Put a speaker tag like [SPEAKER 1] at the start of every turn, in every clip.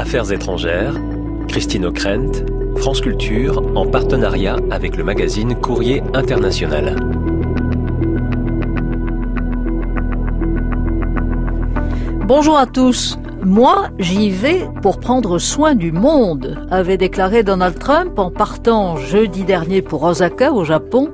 [SPEAKER 1] Affaires étrangères, Christine Ockrent, France Culture, en partenariat avec le magazine Courrier International.
[SPEAKER 2] Bonjour à tous. Moi, j'y vais pour prendre soin du monde, avait déclaré Donald Trump en partant jeudi dernier pour Osaka, au Japon,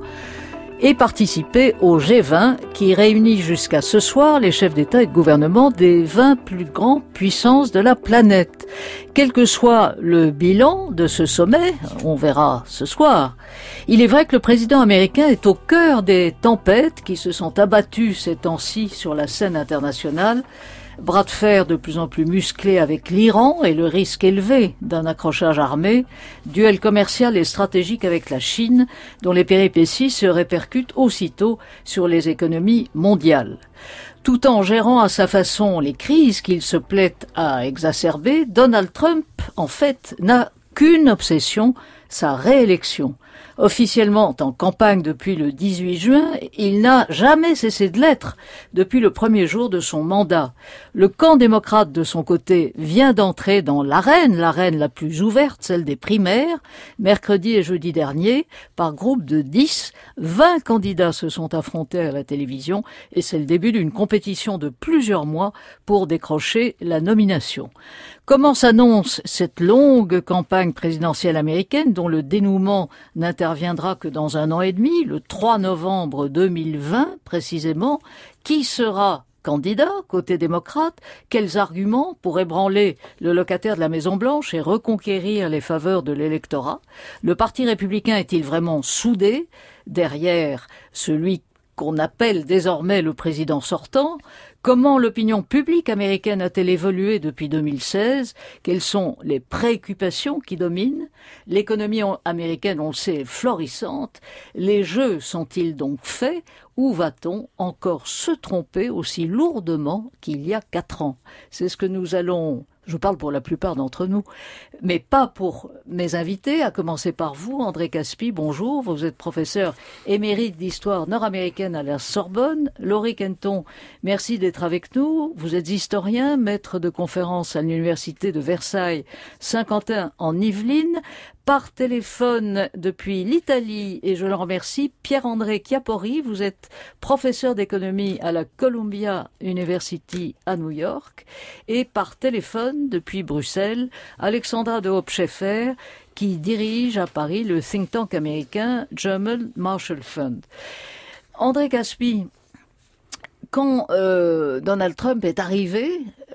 [SPEAKER 2] et participer au G20 qui réunit jusqu'à ce soir les chefs d'État et de gouvernement des 20 plus grandes puissances de la planète. Quel que soit le bilan de ce sommet, on verra ce soir, il est vrai que le président américain est au cœur des tempêtes qui se sont abattues ces temps-ci sur la scène internationale. Bras de fer de plus en plus musclé avec l'Iran et le risque élevé d'un accrochage armé, duel commercial et stratégique avec la Chine, dont les péripéties se répercutent aussitôt sur les économies mondiales. Tout en gérant à sa façon les crises qu'il se plaît à exacerber, Donald Trump, en fait, n'a qu'une obsession, sa réélection. Officiellement en campagne depuis le 18 juin, il n'a jamais cessé de l'être depuis le premier jour de son mandat. Le camp démocrate, de son côté, vient d'entrer dans l'arène la plus ouverte, celle des primaires. Mercredi et jeudi dernier, par groupe de 10, 20 candidats se sont affrontés à la télévision et c'est le début d'une compétition de plusieurs mois pour décrocher la nomination. Comment s'annonce cette longue campagne présidentielle américaine dont le dénouement n'interviendra que dans 1 an et demi, le 3 novembre 2020 précisément? Qui sera candidat côté démocrate? Quels arguments pour ébranler le locataire de la Maison-Blanche et reconquérir les faveurs de l'électorat? Le Parti républicain est-il vraiment soudé derrière celui qu'on appelle désormais le président sortant? Comment l'opinion publique américaine a-t-elle évolué depuis 2016? Quelles sont les préoccupations qui dominent? L'économie américaine, on le sait, est florissante. Les jeux sont-ils donc faits? Ou va-t-on encore se tromper aussi lourdement qu'il y a 4 ans? C'est ce que nous allons... Je parle pour la plupart d'entre nous, mais pas pour mes invités, à commencer par vous, André Caspi, bonjour. Vous êtes professeur émérite d'histoire nord-américaine à la Sorbonne. Laurie Kenton, merci d'être avec nous. Vous êtes historien, maître de conférences à l'université de Versailles, Saint-Quentin en Yvelines. Par téléphone depuis l'Italie, et je le remercie, Pierre-André Chiappori, vous êtes professeur d'économie à la Columbia University à New York, et par téléphone depuis Bruxelles, Alexandra de Hoop-Scheffer, qui dirige à Paris le think tank américain German Marshall Fund. André Caspi, quand Donald Trump est arrivé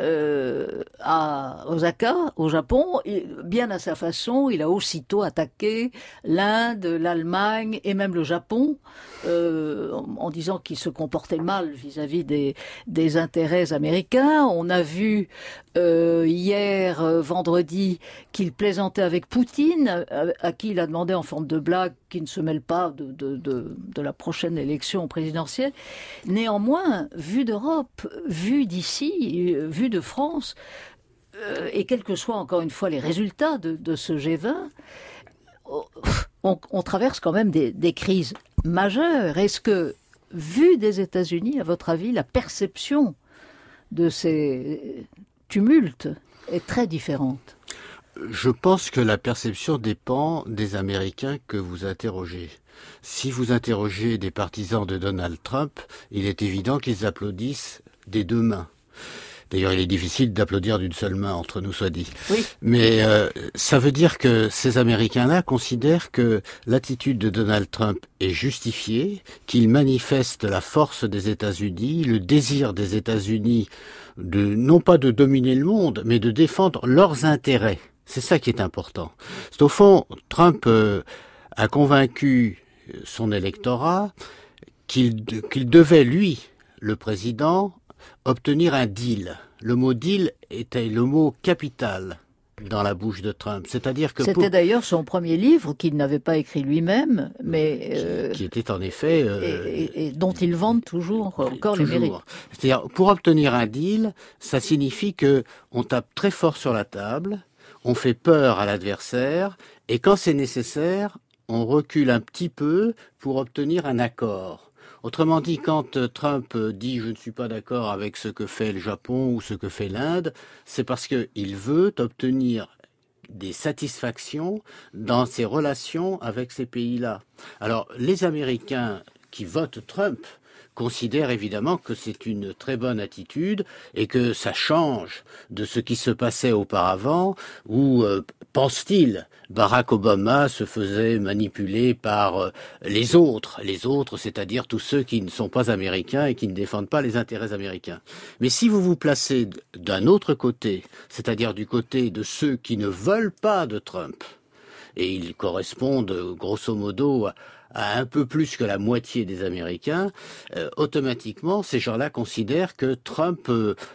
[SPEAKER 2] à Osaka, au Japon, bien à sa façon, il a aussitôt attaqué l'Inde, l'Allemagne et même le Japon, en disant qu'il se comportait mal vis-à-vis des intérêts américains. On a vu hier, vendredi, qu'il plaisantait avec Poutine, à qui il a demandé en forme de blague qu'il ne se mêle pas de la prochaine élection présidentielle. Néanmoins, vu d'Europe, vu d'ici, vu de France, et quels que soient encore une fois les résultats de ce G20, on traverse quand même des crises majeures. Est-ce que, vu des États-Unis, à votre avis, la perception de ces tumultes est très différente?
[SPEAKER 3] Je pense que la perception dépend des Américains que vous interrogez. Si vous interrogez des partisans de Donald Trump, il est évident qu'ils applaudissent des 2 mains. D'ailleurs, il est difficile d'applaudir d'une seule main, entre nous soit dit.
[SPEAKER 2] Oui.
[SPEAKER 3] Mais ça veut dire que ces Américains-là considèrent que l'attitude de Donald Trump est justifiée, qu'il manifeste la force des États-Unis, le désir des États-Unis non pas de dominer le monde, mais de défendre leurs intérêts. C'est ça qui est important. C'est au fond, Trump a convaincu son électorat qu'il devait, lui, le président, obtenir un deal. Le mot deal était le mot capital dans la bouche de Trump. C'est-à-dire que
[SPEAKER 2] c'était d'ailleurs son premier livre qu'il n'avait pas écrit lui-même, mais
[SPEAKER 3] qui était en effet
[SPEAKER 2] et dont il vante toujours encore les mérites.
[SPEAKER 3] C'est-à-dire, pour obtenir un deal, ça signifie que on tape très fort sur la table, on fait peur à l'adversaire, et quand c'est nécessaire, on recule un petit peu pour obtenir un accord. Autrement dit, quand Trump dit « je ne suis pas d'accord avec ce que fait le Japon ou ce que fait l'Inde », c'est parce qu'il veut obtenir des satisfactions dans ses relations avec ces pays-là. Alors, les Américains qui votent Trump considèrent évidemment que c'est une très bonne attitude et que ça change de ce qui se passait auparavant où, pense-t-il, Barack Obama se faisait manipuler par les autres, c'est-à-dire tous ceux qui ne sont pas américains et qui ne défendent pas les intérêts américains. Mais si vous vous placez d'un autre côté, c'est-à-dire du côté de ceux qui ne veulent pas de Trump, et ils correspondent grosso modo à un peu plus que la moitié des Américains, automatiquement, ces gens-là considèrent que Trump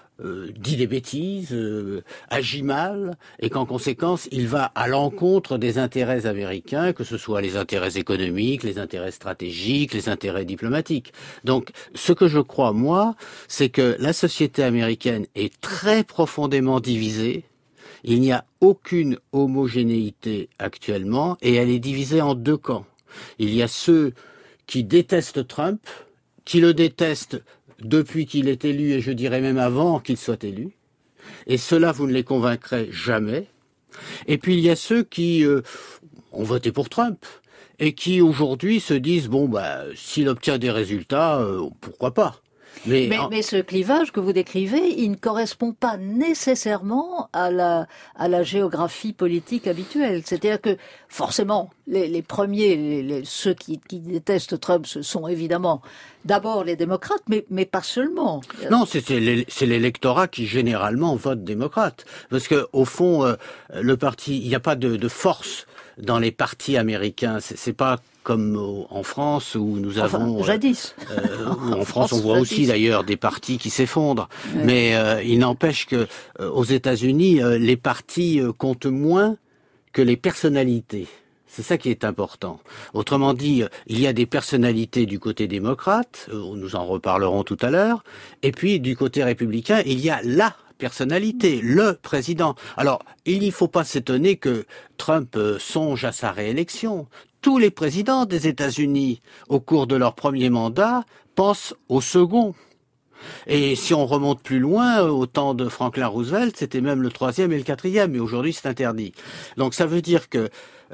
[SPEAKER 3] dit des bêtises, agit mal, et qu'en conséquence, il va à l'encontre des intérêts américains, que ce soit les intérêts économiques, les intérêts stratégiques, les intérêts diplomatiques. Donc, ce que je crois, moi, c'est que la société américaine est très profondément divisée. Il n'y a aucune homogénéité actuellement, et elle est divisée en deux camps. Il y a ceux qui détestent Trump, qui le détestent depuis qu'il est élu, et je dirais même avant qu'il soit élu. Et ceux-là, vous ne les convaincrez jamais. Et puis il y a ceux qui ont voté pour Trump, et qui aujourd'hui se disent, s'il obtient des résultats, pourquoi pas.
[SPEAKER 2] Mais ce clivage que vous décrivez, il ne correspond pas nécessairement à la géographie politique habituelle. C'est-à-dire que, forcément, les premiers, ceux qui détestent Trump, ce sont évidemment d'abord les démocrates, mais pas seulement.
[SPEAKER 3] Non, c'est l'électorat qui généralement vote démocrate. Parce que, au fond, le parti, il n'y a pas de force dans les partis américains. C'est pas comme en France où nous avons...
[SPEAKER 2] jadis.
[SPEAKER 3] En France, on voit aussi d'ailleurs des partis qui s'effondrent. Ouais. Mais il n'empêche que aux États-Unis, les partis comptent moins que les personnalités. C'est ça qui est important. Autrement dit, il y a des personnalités du côté démocrate, nous en reparlerons tout à l'heure, et puis du côté républicain, il y a la personnalité, le président. Alors, il ne faut pas s'étonner que Trump songe à sa réélection. Tous les présidents des États-Unis, au cours de leur premier mandat, pensent au second. Et si on remonte plus loin, au temps de Franklin Roosevelt, c'était même le troisième et le quatrième, mais aujourd'hui c'est interdit. Donc ça veut dire que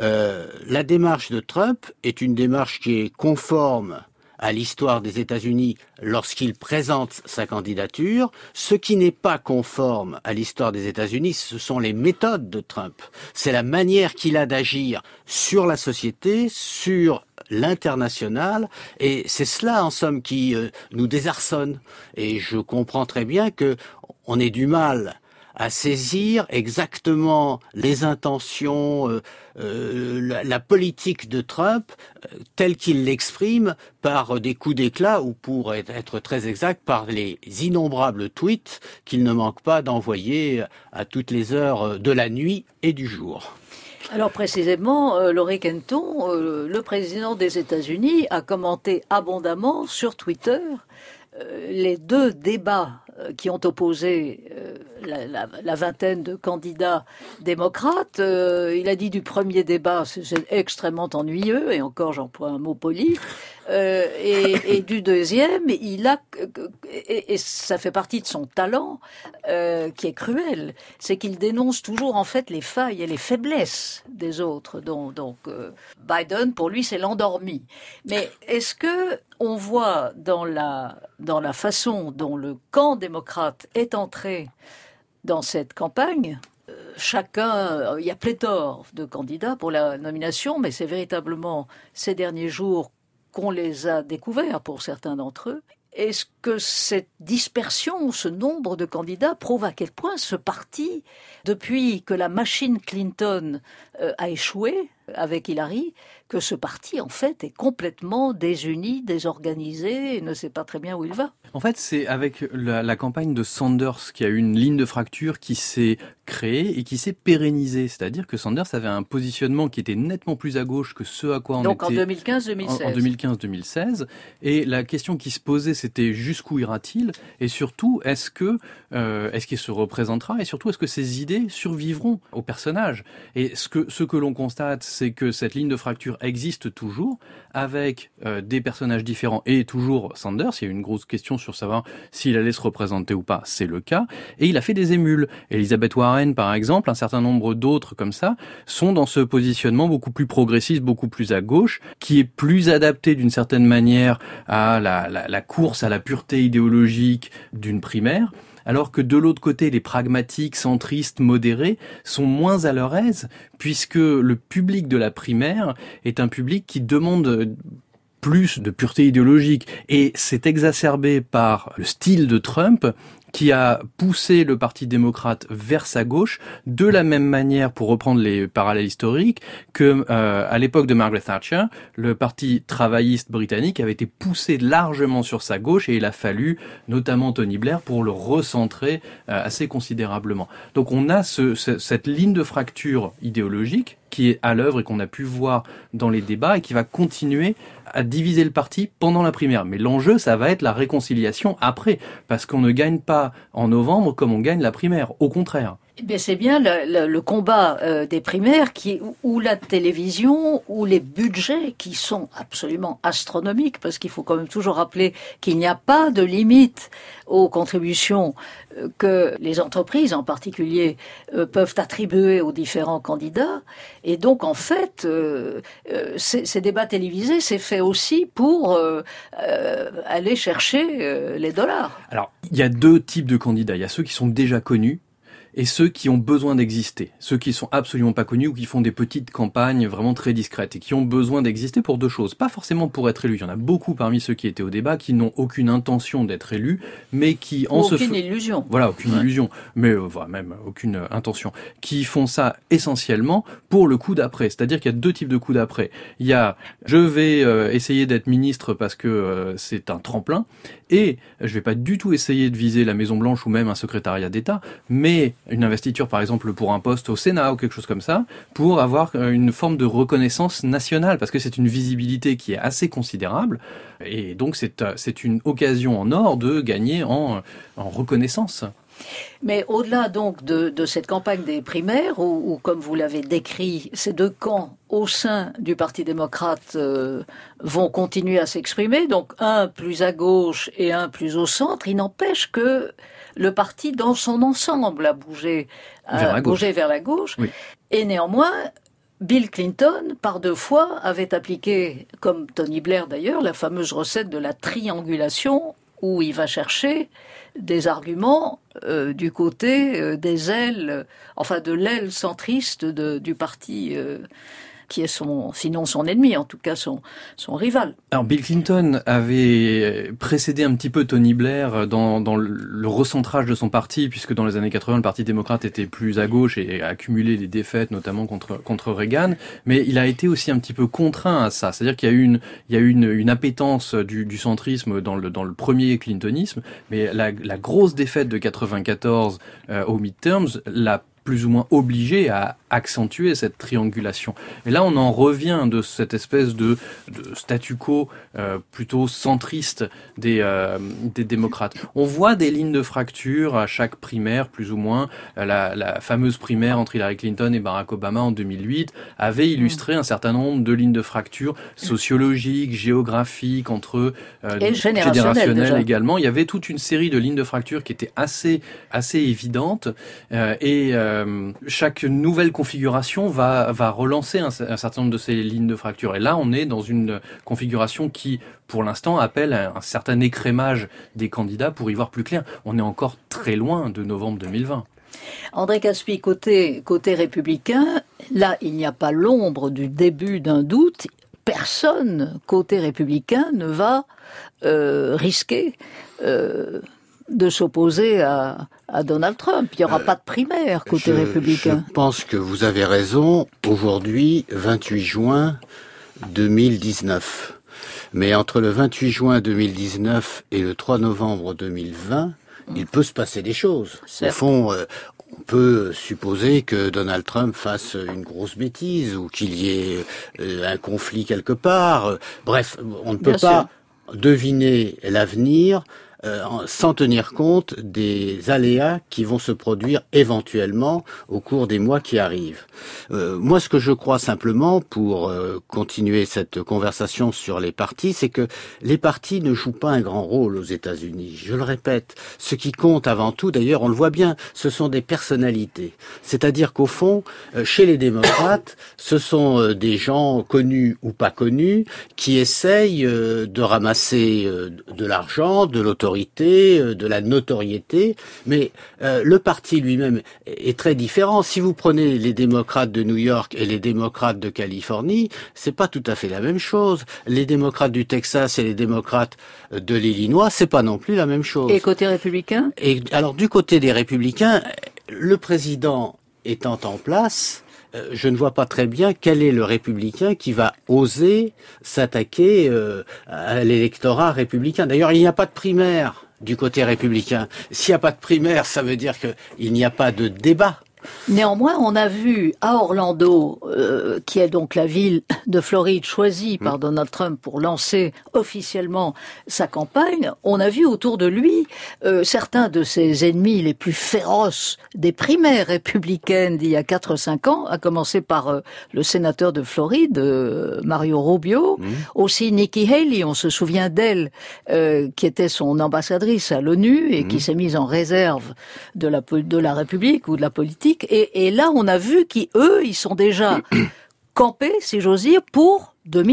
[SPEAKER 3] la démarche de Trump est une démarche qui est conforme à l'histoire des États-Unis lorsqu'il présente sa candidature. Ce qui n'est pas conforme à l'histoire des États-Unis, ce sont les méthodes de Trump. C'est la manière qu'il a d'agir sur la société, sur l'international, et c'est cela en somme qui nous désarçonne. Et je comprends très bien que on ait du mal à saisir exactement les intentions, la politique de Trump telle qu'il l'exprime par des coups d'éclat ou, pour être très exact, par les innombrables tweets qu'il ne manque pas d'envoyer à toutes les heures de la nuit et du jour.
[SPEAKER 2] Alors précisément, Laurie Kenton, le président des États-Unis, a commenté abondamment sur Twitter les deux débats qui ont opposé la vingtaine de candidats démocrates. Il a dit du premier débat, c'est extrêmement ennuyeux, et encore j'emploie un mot poli, et du deuxième, et ça fait partie de son talent, qui est cruel, c'est qu'il dénonce toujours en fait les failles et les faiblesses des autres. Donc Biden, pour lui, c'est l'endormi. Mais est-ce que on voit dans la façon dont le camp démocrate est entré dans cette campagne, il y a pléthore de candidats pour la nomination, mais c'est véritablement ces derniers jours qu'on les a découverts pour certains d'entre eux. Est-ce que cette dispersion, ce nombre de candidats prouve à quel point ce parti, depuis que la machine Clinton a échoué avec Hillary, que ce parti, en fait, est complètement désuni, désorganisé et ne sait pas très bien où il va?
[SPEAKER 4] En fait, c'est avec la campagne de Sanders qu'il y a eu une ligne de fracture qui s'est créée et qui s'est pérennisée. C'est-à-dire que Sanders avait un positionnement qui était nettement plus à gauche que ce à quoi on
[SPEAKER 2] Donc
[SPEAKER 4] était...
[SPEAKER 2] en 2015-2016.
[SPEAKER 4] En 2015-2016. Et la question qui se posait, c'était jusqu'où ira-t-il, et surtout, est-ce qu'il se représentera, et surtout, est-ce que ses idées survivront au personnage? Et ce que l'on constate, c'est que cette ligne de fracture existe toujours, avec des personnages différents, et toujours Sanders. Il y a une grosse question sur savoir s'il allait se représenter ou pas, c'est le cas, et il a fait des émules. Elizabeth Warren, par exemple, un certain nombre d'autres comme ça, sont dans ce positionnement beaucoup plus progressiste, beaucoup plus à gauche, qui est plus adapté d'une certaine manière à la course à la pureté idéologique d'une primaire, alors que de l'autre côté, les pragmatiques, centristes, modérés sont moins à leur aise, puisque le public de la primaire est un public qui demande plus de pureté idéologique, et c'est exacerbé par le style de Trump, qui a poussé le Parti démocrate vers sa gauche, de la même manière, pour reprendre les parallèles historiques, que à l'époque de Margaret Thatcher, le Parti travailliste britannique avait été poussé largement sur sa gauche, et il a fallu notamment Tony Blair pour le recentrer assez considérablement. Donc on a cette ligne de fracture idéologique qui est à l'œuvre et qu'on a pu voir dans les débats et qui va continuer à diviser le parti pendant la primaire. Mais l'enjeu, ça va être la réconciliation après, parce qu'on ne gagne pas en novembre comme on gagne la primaire, au contraire.
[SPEAKER 2] Eh bien, c'est bien le combat des primaires où la télévision, où les budgets qui sont absolument astronomiques, parce qu'il faut quand même toujours rappeler qu'il n'y a pas de limite aux contributions que les entreprises en particulier peuvent attribuer aux différents candidats. Et donc, en fait, ces débats télévisés, c'est fait aussi pour aller chercher les dollars.
[SPEAKER 4] Alors, il y a deux types de candidats. Il y a ceux qui sont déjà connus, et ceux qui ont besoin d'exister, ceux qui sont absolument pas connus ou qui font des petites campagnes vraiment très discrètes et qui ont besoin d'exister pour deux choses, pas forcément pour être élus. Il y en a beaucoup parmi ceux qui étaient au débat qui n'ont aucune intention d'être élus, mais qui
[SPEAKER 2] aucune illusion.
[SPEAKER 4] Voilà, aucune illusion, mais même aucune intention, qui font ça essentiellement pour le coup d'après. C'est-à-dire qu'il y a deux types de coups d'après. Il y a je vais essayer d'être ministre parce que c'est un tremplin, et je vais pas du tout essayer de viser la Maison Blanche ou même un secrétariat d'État, mais une investiture par exemple pour un poste au Sénat ou quelque chose comme ça, pour avoir une forme de reconnaissance nationale, parce que c'est une visibilité qui est assez considérable, et donc c'est une occasion en or de gagner en reconnaissance.
[SPEAKER 2] Mais au-delà donc de cette campagne des primaires, où comme vous l'avez décrit, ces deux camps au sein du Parti démocrate vont continuer à s'exprimer, donc un plus à gauche et un plus au centre, il n'empêche que le parti dans son ensemble a bougé vers la gauche. Oui. Et néanmoins, Bill Clinton, par deux fois, avait appliqué, comme Tony Blair d'ailleurs, la fameuse recette de la triangulation, où il va chercher des arguments du côté des ailes, enfin de l'aile centriste du parti qui est sinon son ennemi, en tout cas son rival.
[SPEAKER 4] Alors Bill Clinton avait précédé un petit peu Tony Blair dans le recentrage de son parti, puisque dans les années 80, le Parti démocrate était plus à gauche et a accumulé des défaites, notamment contre Reagan, mais il a été aussi un petit peu contraint à ça. C'est-à-dire qu'il y a eu une appétence du centrisme dans le premier clintonisme, mais la grosse défaite de 94 aux midterms l'a plus ou moins obligé à accentuer cette triangulation. Et là, on en revient de cette espèce de statu quo plutôt centriste des démocrates. On voit des lignes de fracture à chaque primaire, plus ou moins. La fameuse primaire entre Hillary Clinton et Barack Obama en 2008 avait illustré un certain nombre de lignes de fracture sociologiques, géographiques, entre
[SPEAKER 2] et générationnelles
[SPEAKER 4] également. Il y avait toute une série de lignes de fracture qui étaient assez évidentes, et chaque nouvelle configuration va relancer un certain nombre de ces lignes de fracture. Et là, on est dans une configuration qui, pour l'instant, appelle à un certain écrémage des candidats pour y voir plus clair. On est encore très loin de novembre 2020.
[SPEAKER 2] André Caspi, côté républicain, là, il n'y a pas l'ombre du début d'un doute. Personne, côté républicain, ne va risquer de s'opposer à Donald Trump. Il n'y aura pas de primaire côté républicain.
[SPEAKER 3] Je pense que vous avez raison. Aujourd'hui, 28 juin 2019. Mais entre le 28 juin 2019 et le 3 novembre 2020, il peut se passer des choses. Au fond, on peut supposer que Donald Trump fasse une grosse bêtise ou qu'il y ait un conflit quelque part. Bref, on ne peut pas deviner l'avenir sans tenir compte des aléas qui vont se produire éventuellement au cours des mois qui arrivent. Moi, ce que je crois simplement, pour continuer cette conversation sur les partis, c'est que les partis ne jouent pas un grand rôle aux États-Unis. Je le répète, ce qui compte avant tout, d'ailleurs, on le voit bien, ce sont des personnalités. C'est-à-dire qu'au fond, chez les démocrates, ce sont des gens connus ou pas connus qui essayent de ramasser de l'argent, de l'autorité, de la notoriété, mais le parti lui-même est très différent. Si vous prenez les démocrates de New York et les démocrates de Californie, c'est pas tout à fait la même chose. Les démocrates du Texas et les démocrates de l'Illinois, c'est pas non plus la même chose.
[SPEAKER 2] Et côté républicain?
[SPEAKER 3] Et alors du côté des républicains, le président étant en place, je ne vois pas très bien quel est le républicain qui va oser s'attaquer à l'électorat républicain. D'ailleurs, il n'y a pas de primaire du côté républicain. S'il n'y a pas de primaire, ça veut dire qu'il n'y a pas de débat.
[SPEAKER 2] Néanmoins, on a vu à Orlando, qui est donc la ville de Floride choisie par Donald Trump pour lancer officiellement sa campagne, on a vu autour de lui certains de ses ennemis les plus féroces des primaires républicaines d'il y a 4-5 ans, à commencer par le sénateur de Floride, Mario Rubio, aussi Nikki Haley, on se souvient d'elle, qui était son ambassadrice à l'ONU et qui s'est mise en réserve de la République ou de la politique. Et là, on a vu qu'eux, ils sont déjà campés, si j'ose dire, pour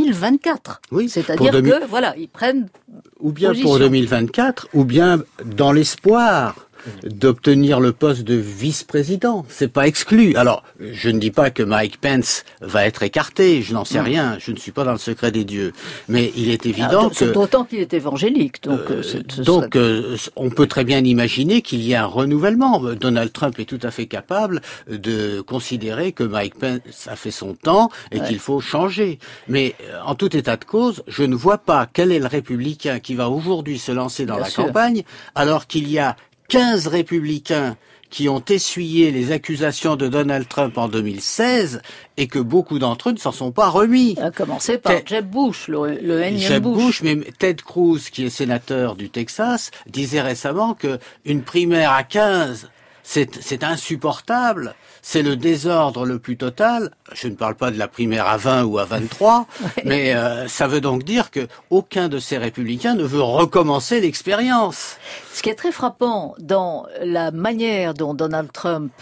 [SPEAKER 2] 2024.
[SPEAKER 3] Oui,
[SPEAKER 2] c'est-à-dire que, voilà, ils prennent
[SPEAKER 3] ou bien
[SPEAKER 2] position.
[SPEAKER 3] Pour 2024, ou bien dans l'espoir d'obtenir le poste de vice-président. C'est pas exclu. Alors, je ne dis pas que Mike Pence va être écarté, je n'en sais rien, je ne suis pas dans le secret des dieux. Mais il est évident que...
[SPEAKER 2] D'autant qu'il est évangélique, donc...
[SPEAKER 3] on peut très bien imaginer qu'il y a un renouvellement. Donald Trump est tout à fait capable de considérer que Mike Pence a fait son temps et qu'il faut changer. Mais en tout état de cause, je ne vois pas quel est le républicain qui va aujourd'hui se lancer dans la campagne, alors qu'il y a 15 républicains qui ont essuyé les accusations de Donald Trump en 2016 et que beaucoup d'entre eux ne s'en sont pas remis.
[SPEAKER 2] À commencer par Jeb Bush, le énième
[SPEAKER 3] Jeb
[SPEAKER 2] Bush.
[SPEAKER 3] Mais Ted Cruz, qui est sénateur du Texas, disait récemment que une primaire à 15, c'est insupportable. C'est le désordre le plus total. Je ne parle pas de la primaire à 20 ou à 23, mais ça veut donc dire que aucun de ces républicains ne veut recommencer l'expérience.
[SPEAKER 2] Ce qui est très frappant dans la manière dont Donald Trump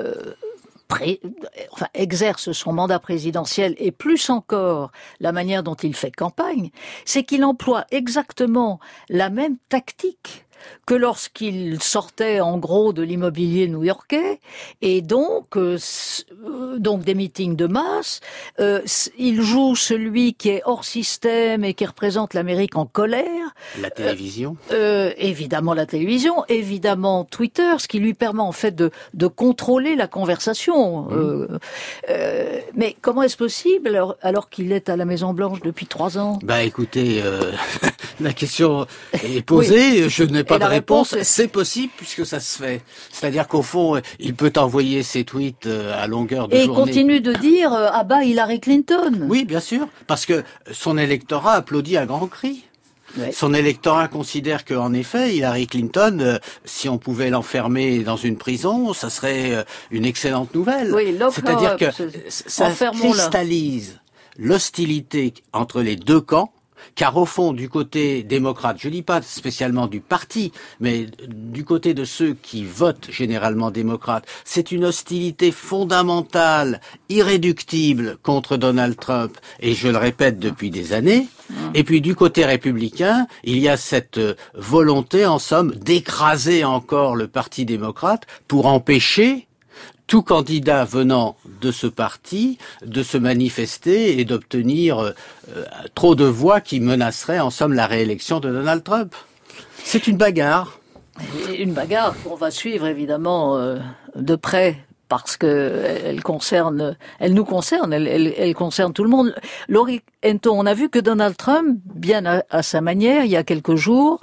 [SPEAKER 2] exerce son mandat présidentiel et plus encore la manière dont il fait campagne, c'est qu'il emploie exactement la même tactique que lorsqu'il sortait en gros de l'immobilier new-yorkais et donc des meetings de masse, il joue celui qui est hors système et qui représente l'Amérique en colère.
[SPEAKER 3] La télévision.
[SPEAKER 2] Évidemment la télévision, évidemment Twitter, ce qui lui permet en fait de contrôler la conversation. Mais comment est-ce possible alors qu'il est à la Maison-Blanche depuis 3 ans?
[SPEAKER 3] Écoutez, la question est posée, oui. Je n'ai pas de réponse.
[SPEAKER 2] Est...
[SPEAKER 3] C'est possible puisque ça se fait. C'est-à-dire qu'au fond, il peut envoyer ses tweets à longueur de journée.
[SPEAKER 2] Et il continue de dire Hillary Clinton.
[SPEAKER 3] Oui, bien sûr, parce que son électorat applaudit à grands cris. Ouais. Son électorat considère qu'en effet, Hillary Clinton, si on pouvait l'enfermer dans une prison, ça serait une excellente nouvelle.
[SPEAKER 2] Oui,
[SPEAKER 3] c'est-à-dire que ça cristallise l'hostilité entre les deux camps. Car au fond, du côté démocrate, je dis pas spécialement du parti, mais du côté de ceux qui votent généralement démocrate, c'est une hostilité fondamentale, irréductible contre Donald Trump, et je le répète depuis des années. Et puis du côté républicain, il y a cette volonté, en somme, d'écraser encore le parti démocrate pour empêcher tout candidat venant de ce parti de se manifester et d'obtenir trop de voix qui menaceraient en somme la réélection de Donald Trump. C'est une bagarre.
[SPEAKER 2] Une bagarre qu'on va suivre évidemment de près parce que elle nous concerne, elle concerne tout le monde. Laurie Henton, on a vu que Donald Trump, bien à sa manière, il y a quelques jours,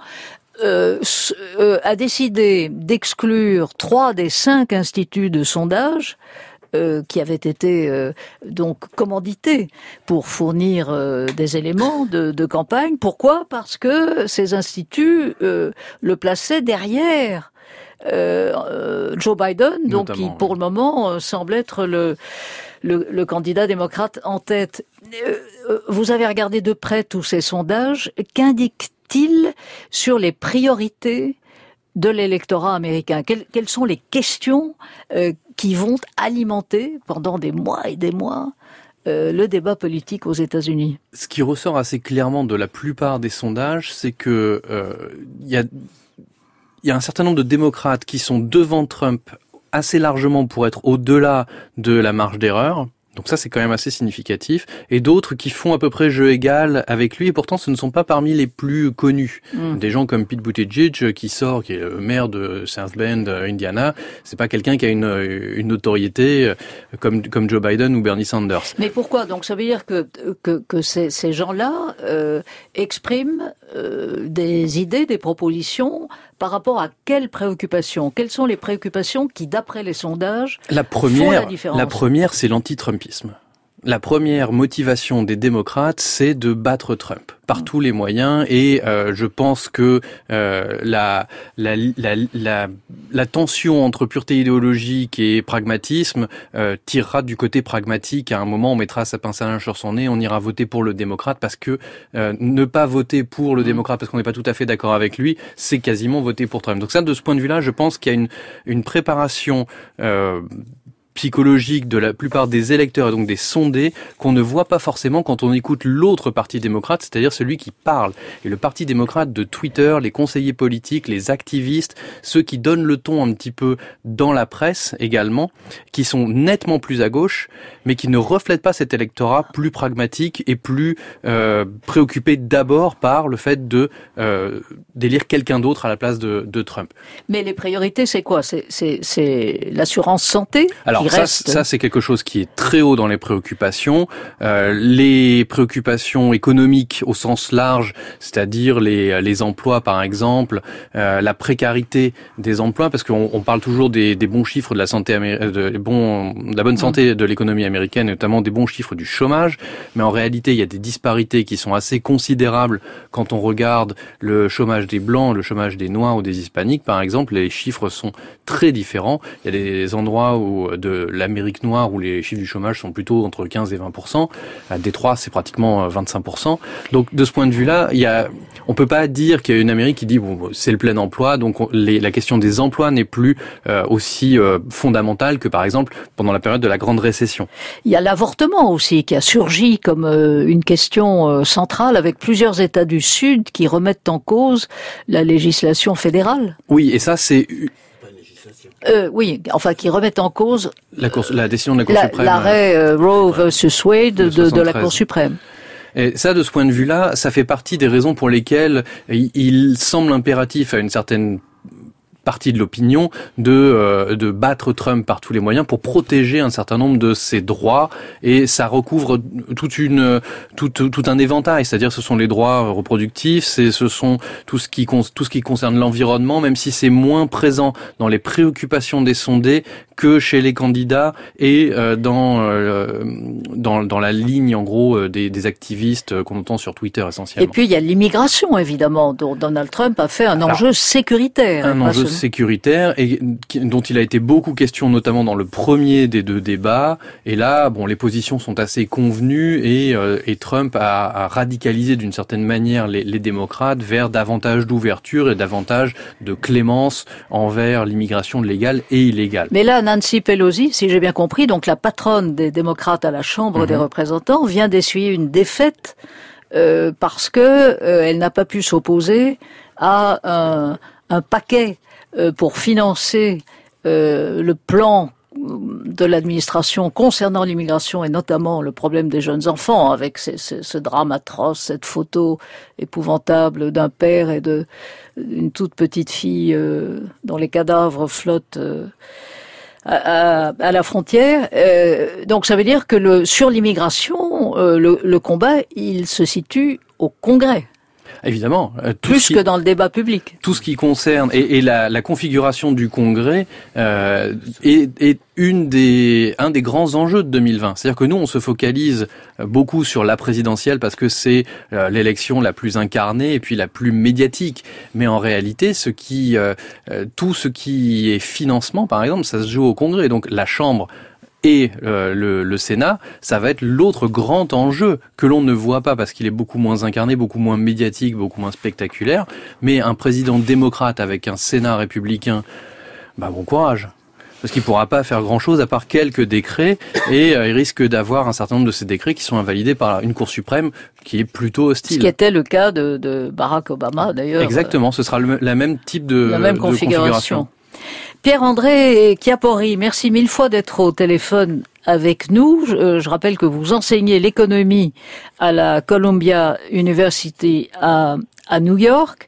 [SPEAKER 2] a décidé d'exclure 3 des 5 instituts de sondage qui avaient été donc commandités pour fournir des éléments de campagne. Pourquoi ? Parce que ces instituts le plaçaient derrière Joe Biden, donc
[SPEAKER 4] Notamment,
[SPEAKER 2] qui pour le moment semble être le candidat démocrate en tête. Vous avez regardé de près tous ces sondages. Qu'indiquent-ils sur les priorités de l'électorat américain ? Quelles sont les questions qui vont alimenter pendant des mois et des mois le débat politique aux États-Unis ?
[SPEAKER 4] Ce qui ressort assez clairement de la plupart des sondages, c'est que il y a un certain nombre de démocrates qui sont devant Trump assez largement pour être au-delà de la marge d'erreur. Donc ça, c'est quand même assez significatif. Et d'autres qui font à peu près jeu égal avec lui, et pourtant ce ne sont pas parmi les plus connus. Des gens comme Pete Buttigieg, qui est le maire de South Bend, Indiana. C'est pas quelqu'un qui a une notoriété comme Joe Biden ou Bernie Sanders.
[SPEAKER 2] Mais pourquoi ? Donc ça veut dire que ces gens-là expriment des idées, des propositions par rapport à quelles préoccupations ? Quelles sont les préoccupations qui, d'après les sondages, font la différence ?
[SPEAKER 4] La première, c'est l'anti-Trumpisme. La première motivation des démocrates, c'est de battre Trump par tous les moyens, et je pense que la tension entre pureté idéologique et pragmatisme tirera du côté pragmatique. À un moment, on mettra sa pince à linge sur son nez, on ira voter pour le démocrate, parce que ne pas voter pour le démocrate parce qu'on n'est pas tout à fait d'accord avec lui, c'est quasiment voter pour Trump. Donc ça, de ce point de vue-là, je pense qu'il y a une préparation psychologique de la plupart des électeurs et donc des sondés qu'on ne voit pas forcément quand on écoute l'autre parti démocrate, c'est-à-dire celui qui parle. Et le parti démocrate de Twitter, les conseillers politiques, les activistes, ceux qui donnent le ton un petit peu dans la presse également, qui sont nettement plus à gauche, mais qui ne reflètent pas cet électorat plus pragmatique et plus préoccupé d'abord par le fait d'élire quelqu'un d'autre à la place de Trump.
[SPEAKER 2] Mais les priorités, c'est quoi ? C'est l'assurance santé ?
[SPEAKER 4] Alors ça c'est quelque chose qui est très haut dans les préoccupations. Les préoccupations économiques au sens large, c'est-à-dire les emplois par exemple, la précarité des emplois, parce qu'on parle toujours des bons chiffres de la santé de la bonne santé de l'économie américaine, et notamment des bons chiffres du chômage, mais en réalité il y a des disparités qui sont assez considérables quand on regarde le chômage des blancs, le chômage des noirs ou des hispaniques par exemple. Les chiffres sont très différents. Il y a des endroits de l'Amérique noire où les chiffres du chômage sont plutôt entre 15 et 20%. À Détroit, c'est pratiquement 25%. Donc, de ce point de vue-là, on peut pas dire qu'il y a une Amérique qui dit bon, c'est le plein emploi, donc la question des emplois n'est plus aussi fondamentale que par exemple pendant la période de la grande récession.
[SPEAKER 2] Il y a l'avortement aussi qui a surgi comme une question centrale, avec plusieurs États du Sud qui remettent en cause la législation fédérale.
[SPEAKER 4] Oui, et ça c'est
[SPEAKER 2] oui, enfin qui remettent en cause
[SPEAKER 4] la décision de la Cour suprême.
[SPEAKER 2] L'arrêt Roe versus Wade de la Cour suprême.
[SPEAKER 4] Et ça, de ce point de vue-là, ça fait partie des raisons pour lesquelles il semble impératif à une certaine partie de l'opinion de battre Trump par tous les moyens pour protéger un certain nombre de ses droits, et ça recouvre tout un éventail, c'est-à-dire ce sont les droits reproductifs, ce sont tout ce qui concerne l'environnement, même si c'est moins présent dans les préoccupations des sondés que chez les candidats et dans la ligne en gros des activistes qu'on entend sur Twitter essentiellement.
[SPEAKER 2] Et puis il y a l'immigration évidemment, dont Donald Trump a fait un enjeu sécuritaire.
[SPEAKER 4] Un enjeu sécuritaire et dont il a été beaucoup question notamment dans le premier des deux débats. Et là, bon, les positions sont assez convenues et Trump a radicalisé d'une certaine manière les démocrates vers davantage d'ouverture et davantage de clémence envers l'immigration légale et illégale.
[SPEAKER 2] Mais là, Nancy Pelosi, si j'ai bien compris, donc la patronne des démocrates à la Chambre des représentants, vient d'essuyer une défaite parce que elle n'a pas pu s'opposer à un paquet pour financer le plan de l'administration concernant l'immigration et notamment le problème des jeunes enfants, avec ce drame atroce, cette photo épouvantable d'un père et d'une toute petite fille dont les cadavres flottent à la frontière. Donc ça veut dire que sur l'immigration, le combat, il se situe au Congrès.
[SPEAKER 4] Évidemment.
[SPEAKER 2] Plus que dans le débat public.
[SPEAKER 4] Tout ce qui concerne et la configuration du Congrès est un des grands enjeux de 2020. C'est-à-dire que nous, on se focalise beaucoup sur la présidentielle parce que c'est l'élection la plus incarnée et puis la plus médiatique. Mais en réalité, tout ce qui est financement, par exemple, ça se joue au Congrès. Donc la Chambre et le Sénat, ça va être l'autre grand enjeu que l'on ne voit pas parce qu'il est beaucoup moins incarné, beaucoup moins médiatique, beaucoup moins spectaculaire. Mais un président démocrate avec un Sénat républicain, bon courage. Parce qu'il pourra pas faire grand-chose à part quelques décrets et il risque d'avoir un certain nombre de ces décrets qui sont invalidés par une Cour suprême qui est plutôt hostile.
[SPEAKER 2] Ce qui était le cas de Barack Obama d'ailleurs.
[SPEAKER 4] Exactement, ce sera la même type de configuration.
[SPEAKER 2] Pierre-André Chiappori, merci mille fois d'être au téléphone avec nous. Je rappelle que vous enseignez l'économie à la Columbia University à New York.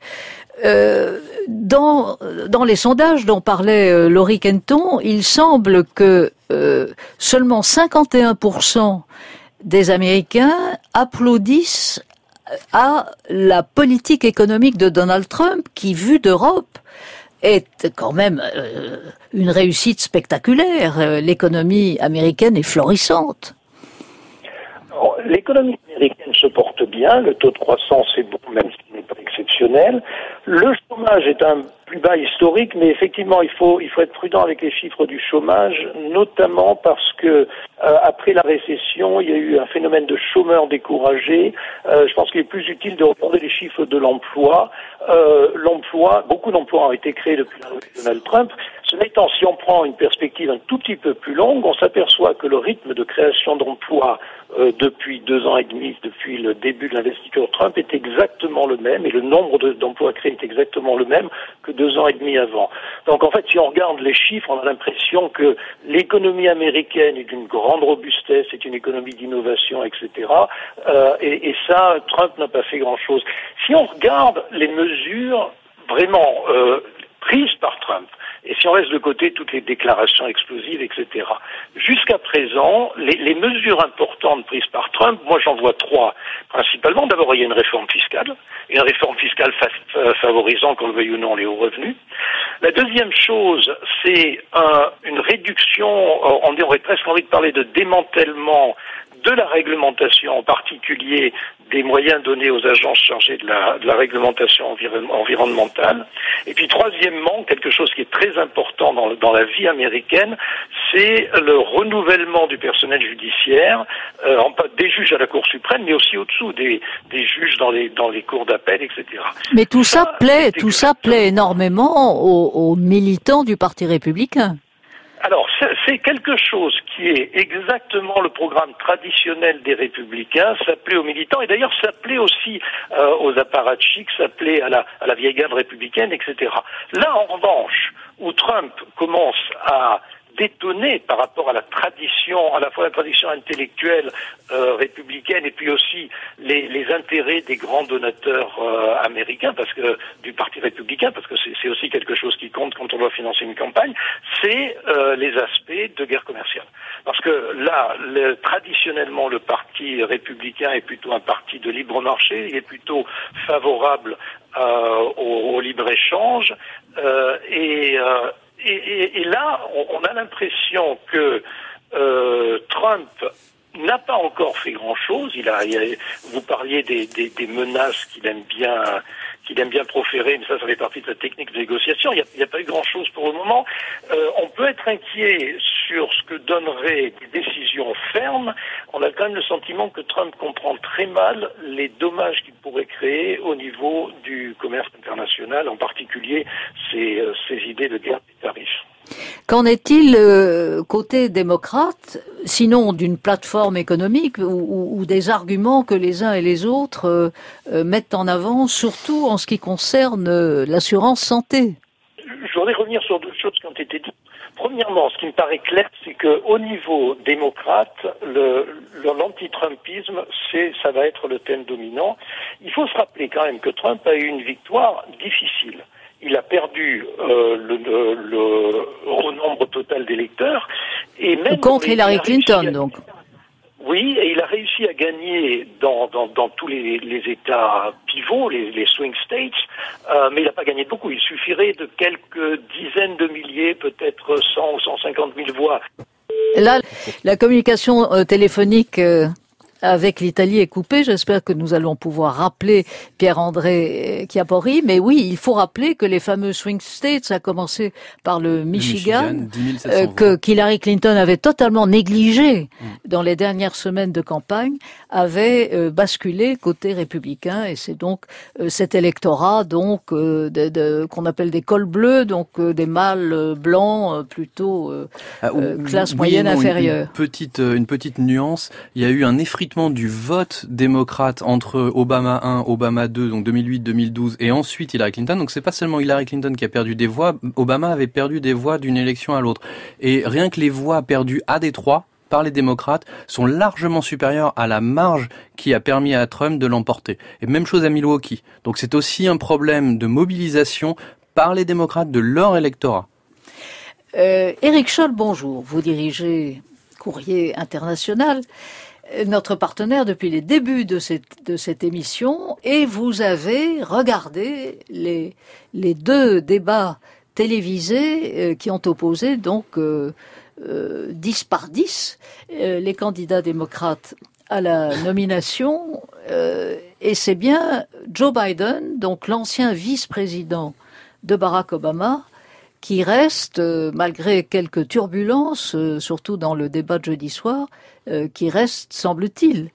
[SPEAKER 2] Dans les sondages dont parlait Laurie Kenton, il semble que seulement 51% des Américains applaudissent à la politique économique de Donald Trump qui, vue d'Europe, est quand même une réussite spectaculaire. L'économie américaine est florissante.
[SPEAKER 5] Alors, l'économie américaine se porte bien, le taux de croissance est bon, même s'il n'est pas exceptionnel. Le chômage est un plus bas historique, mais effectivement, il faut être prudent avec les chiffres du chômage, notamment parce que après la récession, il y a eu un phénomène de chômeurs découragés. Je pense qu'il est plus utile de regarder les chiffres de l'emploi. Beaucoup d'emplois ont été créés depuis l'arrivée de Donald Trump. Cela étant, si on prend une perspective un tout petit peu plus longue, on s'aperçoit que le rythme de création d'emplois depuis 2 ans et demi, depuis le début de l'investiture Trump, est exactement le même, et le nombre d'emplois créés est exactement le même que 2 ans et demi avant. Donc en fait, si on regarde les chiffres, on a l'impression que l'économie américaine est d'une grande robustesse, c'est une économie d'innovation, etc. Et ça, Trump n'a pas fait grand-chose. Si on regarde les mesures vraiment prises par Trump, et si on laisse de côté toutes les déclarations explosives, etc. Jusqu'à présent, les mesures importantes prises par Trump, moi j'en vois 3. Principalement, d'abord, il y a une réforme fiscale favorisant, qu'on le veuille ou non, les hauts revenus. La deuxième chose, c'est une réduction, on aurait presque envie de parler de démantèlement de la réglementation, en particulier des moyens donnés aux agences chargées de la réglementation environnementale. Et puis troisièmement, quelque chose qui est très important dans la vie américaine, c'est le renouvellement du personnel judiciaire, des juges à la Cour suprême, mais aussi au-dessous des juges dans les cours d'appel, etc.
[SPEAKER 2] Mais tout ça plaît énormément aux militants du Parti républicain.
[SPEAKER 5] Alors, c'est quelque chose qui est exactement le programme traditionnel des Républicains, ça plaît aux militants, et d'ailleurs ça plaît aussi aux apparatchiks, ça plaît à la vieille garde républicaine, etc. Là, en revanche, où Trump commence à détonné par rapport à la tradition, à la fois la tradition intellectuelle républicaine et puis aussi les intérêts des grands donateurs américains, parce que du Parti républicain, parce que c'est aussi quelque chose qui compte quand on doit financer une campagne, c'est les aspects de guerre commerciale. Parce que là, traditionnellement, le Parti républicain est plutôt un parti de libre marché, il est plutôt favorable au libre-échange, et là, on a l'impression que Trump n'a pas encore fait grand-chose. Vous parliez des menaces qu'il aime bien proférer, mais ça fait partie de sa technique de négociation. Il n'y a pas eu grand-chose pour le moment. On peut être inquiet sur ce que donneraient des décisions fermes. On a quand même le sentiment que Trump comprend très mal les dommages qu'il pourrait créer au niveau du commerce international, en particulier ces idées de guerre des tarifs.
[SPEAKER 2] Qu'en est-il côté démocrate, sinon d'une plateforme économique ou des arguments que les uns et les autres mettent en avant, surtout en ce qui concerne l'assurance santé?
[SPEAKER 5] Je voudrais revenir sur 2 choses qui ont été dites. Premièrement, ce qui me paraît clair, c'est qu'au niveau démocrate, l'anti-Trumpisme, ça va être le thème dominant. Il faut se rappeler quand même que Trump a eu une victoire difficile. Il a perdu au nombre total d'électeurs. Et même
[SPEAKER 2] contre Hillary Clinton, donc.
[SPEAKER 5] Oui, et il a réussi parti a gagné dans tous les États pivots, les swing states, mais il n'a pas gagné beaucoup. Il suffirait de quelques dizaines de milliers, peut-être 100 ou 150 000 voix.
[SPEAKER 2] Là, la communication téléphonique avec l'Italie est coupée. J'espère que nous allons pouvoir rappeler Pierre-André Chiappori. Mais oui, il faut rappeler que les fameux swing states, a commencé par le Michigan, qu'Hillary Clinton avait totalement négligé dans les dernières semaines de campagne, avait basculé côté républicain. Et c'est donc cet électorat donc qu'on appelle des cols bleus, donc des mâles blancs plutôt classe moyenne inférieure.
[SPEAKER 4] Une petite nuance. Il y a eu un effritement du vote démocrate entre Obama 1, Obama 2, donc 2008-2012, et ensuite Hillary Clinton. Donc c'est pas seulement Hillary Clinton qui a perdu des voix, Obama avait perdu des voix d'une élection à l'autre. Et rien que les voix perdues à Détroit par les démocrates sont largement supérieures à la marge qui a permis à Trump de l'emporter. Et même chose à Milwaukee. Donc c'est aussi un problème de mobilisation par les démocrates de leur électorat.
[SPEAKER 2] Éric Scholl, bonjour. Vous dirigez Courrier International, notre partenaire depuis les débuts de cette émission, et vous avez regardé les deux débats télévisés qui ont opposé donc 10 par 10 les candidats démocrates à la nomination, et c'est bien Joe Biden, donc l'ancien vice-président de Barack Obama, qui reste, malgré quelques turbulences, surtout dans le débat de jeudi soir, qui reste, semble-t-il,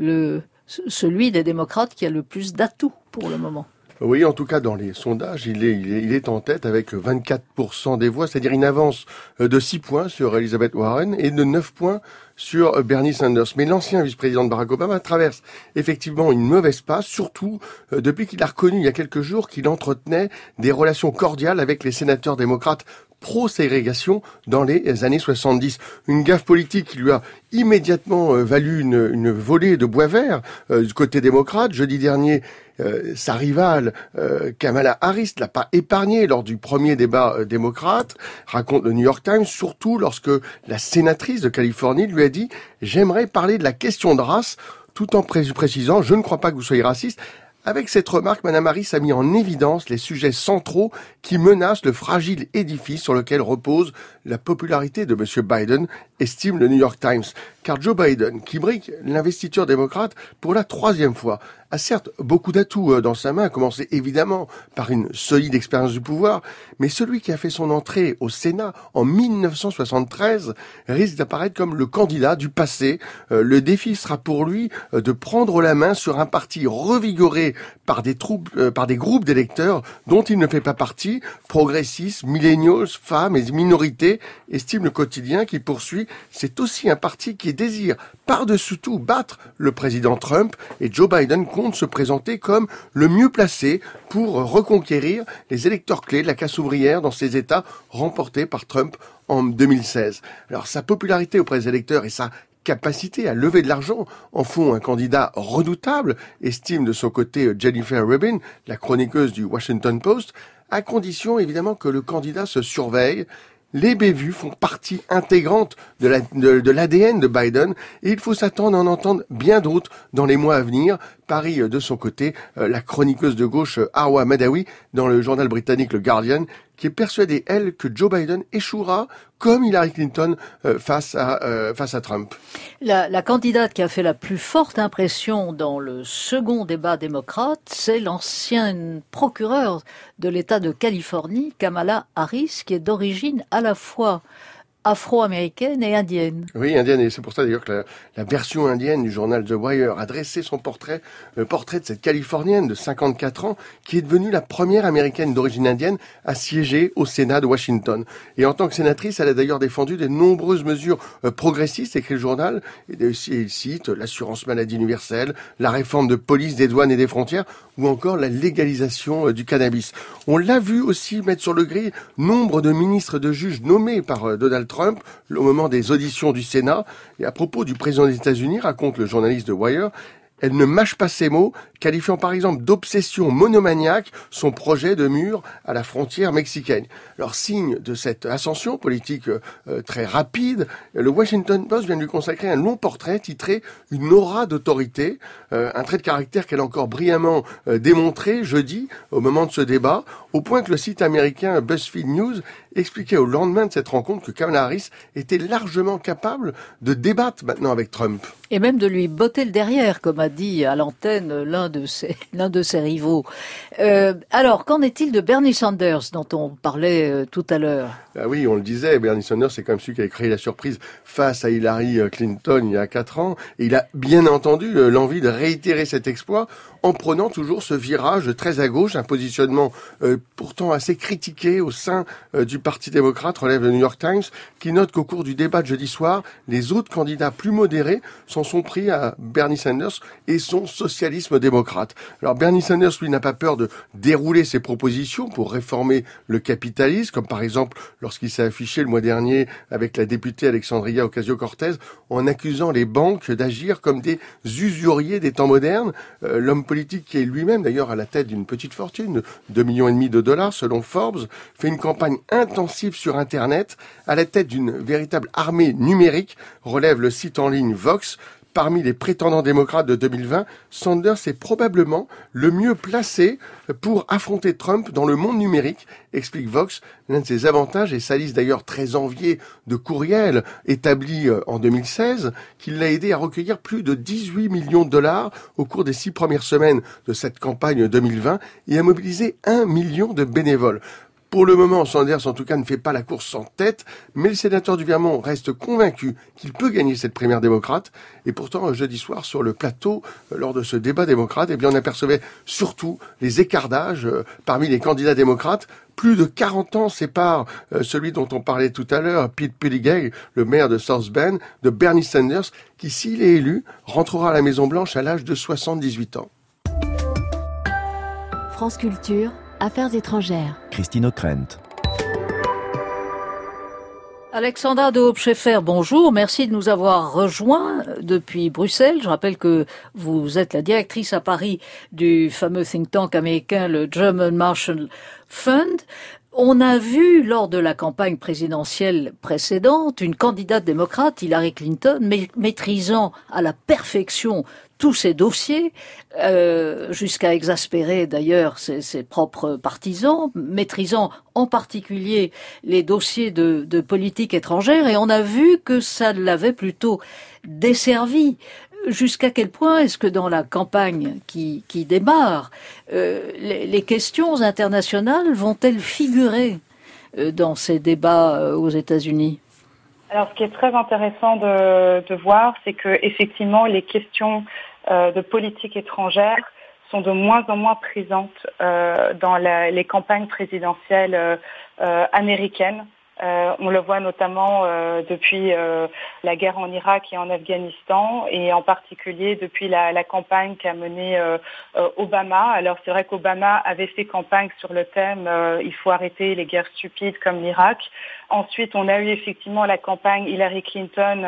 [SPEAKER 2] celui des démocrates qui a le plus d'atouts pour le moment.
[SPEAKER 6] Oui, en tout cas, dans les sondages, il est en tête avec 24% des voix, c'est-à-dire une avance de 6 points sur Elizabeth Warren et de 9 points sur Bernie Sanders. Mais l'ancien vice-président de Barack Obama traverse effectivement une mauvaise passe, surtout depuis qu'il a reconnu il y a quelques jours qu'il entretenait des relations cordiales avec les sénateurs démocrates pro-ségrégation dans les années 70. Une gaffe politique qui lui a immédiatement valu une volée de bois vert du côté démocrate. Jeudi dernier, sa rivale Kamala Harris l'a pas épargné lors du premier débat démocrate, raconte le New York Times, surtout lorsque la sénatrice de Californie lui a dit « J'aimerais parler de la question de race », tout en précisant « Je ne crois pas que vous soyez raciste ». Avec cette remarque, Mme Harris a mis en évidence les sujets centraux qui menacent le fragile édifice sur lequel repose la popularité de M. Biden, estime le New York Times. Car Joe Biden, qui brigue l'investiture démocrate pour la 3e fois, a certes beaucoup d'atouts dans sa main, à commencer évidemment par une solide expérience du pouvoir, mais celui qui a fait son entrée au Sénat en 1973 risque d'apparaître comme le candidat du passé. Le défi sera pour lui de prendre la main sur un parti revigoré par des groupes d'électeurs dont il ne fait pas partie, progressistes, millennials, femmes et minorités, estime le quotidien qui poursuit. C'est aussi un parti qui désire par-dessus tout battre le président Trump, et Joe Biden compte se présenter comme le mieux placé pour reconquérir les électeurs clés de la classe ouvrière dans ces États remportés par Trump en 2016. Alors sa popularité auprès des électeurs et sa capacité à lever de l'argent en font un candidat redoutable, estime de son côté Jennifer Rubin, la chroniqueuse du Washington Post, à condition évidemment que le candidat se surveille. Les bévues font partie intégrante de l'ADN de Biden, et il faut s'attendre à en entendre bien d'autres dans les mois à venir. Parie de son côté la chroniqueuse de gauche Arwa Madawi dans le journal britannique Le Guardian, qui est persuadée, elle, que Joe Biden échouera comme Hillary Clinton face à Trump.
[SPEAKER 2] La candidate qui a fait la plus forte impression dans le second débat démocrate, c'est l'ancienne procureure de l'État de Californie, Kamala Harris, qui est d'origine à la fois afro-américaine et indienne.
[SPEAKER 6] Oui, indienne, et c'est pour ça d'ailleurs que la version indienne du journal The Wire a dressé son portrait, le portrait de cette Californienne de 54 ans, qui est devenue la première américaine d'origine indienne à siéger au Sénat de Washington. Et en tant que sénatrice, elle a d'ailleurs défendu de nombreuses mesures progressistes, écrit le journal, et il cite l'assurance maladie universelle, la réforme de police, des douanes et des frontières, ou encore la légalisation du cannabis. On l'a vu aussi mettre sur le gris nombre de ministres, de juges nommés par Donald Trump au moment des auditions du Sénat. Et à propos du président des États-Unis, raconte le journaliste de Wire, Elle ne mâche pas ses mots, qualifiant par exemple d'obsession monomaniaque son projet de mur à la frontière mexicaine. Alors, signe de cette ascension politique très rapide, le Washington Post vient de lui consacrer un long portrait titré « Une aura d'autorité », un trait de caractère qu'elle a encore brillamment démontré jeudi au moment de ce débat, au point que le site américain BuzzFeed News expliquait au lendemain de cette rencontre que Kamala Harris était largement capable de débattre maintenant avec Trump.
[SPEAKER 2] Et même de lui botter le derrière, comme a dit à l'antenne l'un de ses rivaux. Alors, qu'en est-il de Bernie Sanders, dont on parlait tout à l'heure?
[SPEAKER 6] Ah oui, on le disait, Bernie Sanders, c'est quand même celui qui a créé la surprise face à Hillary Clinton il y a 4 ans. Et il a bien entendu l'envie de réitérer cet exploit en prenant toujours ce virage très à gauche, un positionnement pourtant assez critiqué au sein du Parti démocrate, relève le New York Times, qui note qu'au cours du débat de jeudi soir, les autres candidats plus modérés s'en sont pris à Bernie Sanders et son socialisme démocrate. Alors Bernie Sanders, lui, n'a pas peur de dérouler ses propositions pour réformer le capitalisme, comme par exemple lorsqu'il s'est affiché le mois dernier avec la députée Alexandria Ocasio-Cortez en accusant les banques d'agir comme des usuriers des temps modernes. L'homme politique, qui est lui-même d'ailleurs à la tête d'une petite fortune, de $2,5 millions selon Forbes, fait une campagne intensive sur Internet à la tête d'une véritable armée numérique, relève le site en ligne Vox. Parmi les prétendants démocrates de 2020, Sanders est probablement le mieux placé pour affronter Trump dans le monde numérique, explique Vox. L'un de ses avantages, et sa liste d'ailleurs très enviée de courriels établie en 2016, qui l'a aidé à recueillir plus de $18 millions au cours des 6 premières semaines de cette campagne 2020 et à mobiliser 1 million de bénévoles. Pour le moment, Sanders, en tout cas, ne fait pas la course en tête, mais le sénateur du Vermont reste convaincu qu'il peut gagner cette primaire démocrate. Et pourtant, jeudi soir, sur le plateau, lors de ce débat démocrate, on apercevait surtout les écarts d'âge parmi les candidats démocrates. Plus de 40 ans séparent celui dont on parlait tout à l'heure, Pete Buttigieg, le maire de South Bend, de Bernie Sanders, qui, s'il est élu, rentrera à la Maison-Blanche à l'âge de 78 ans.
[SPEAKER 7] France Culture, Affaires étrangères.
[SPEAKER 8] Christine O'Krent.
[SPEAKER 2] Alexandra de Hoop-Scheffer, bonjour. Merci de nous avoir rejoints depuis Bruxelles. Je rappelle que vous êtes la directrice à Paris du fameux think tank américain, le German Marshall Fund. On a vu lors de la campagne présidentielle précédente une candidate démocrate, Hillary Clinton, maîtrisant à la perfection tous ses dossiers, jusqu'à exaspérer d'ailleurs ses propres partisans, maîtrisant en particulier les dossiers de politique étrangère, et on a vu que ça l'avait plutôt desservi. Jusqu'à quel point est-ce que dans la campagne qui démarre, les questions internationales vont-elles figurer dans ces débats aux États-Unis ?
[SPEAKER 9] Alors, ce qui est très intéressant de voir, c'est que effectivement, les questions de politique étrangère sont de moins en moins présentes dans les campagnes présidentielles américaines. On le voit notamment depuis la guerre en Irak et en Afghanistan, et en particulier depuis la campagne qu'a menée Obama. Alors c'est vrai qu'Obama avait fait campagne sur le thème il faut arrêter les guerres stupides comme l'Irak. Ensuite, on a eu effectivement la campagne Hillary Clinton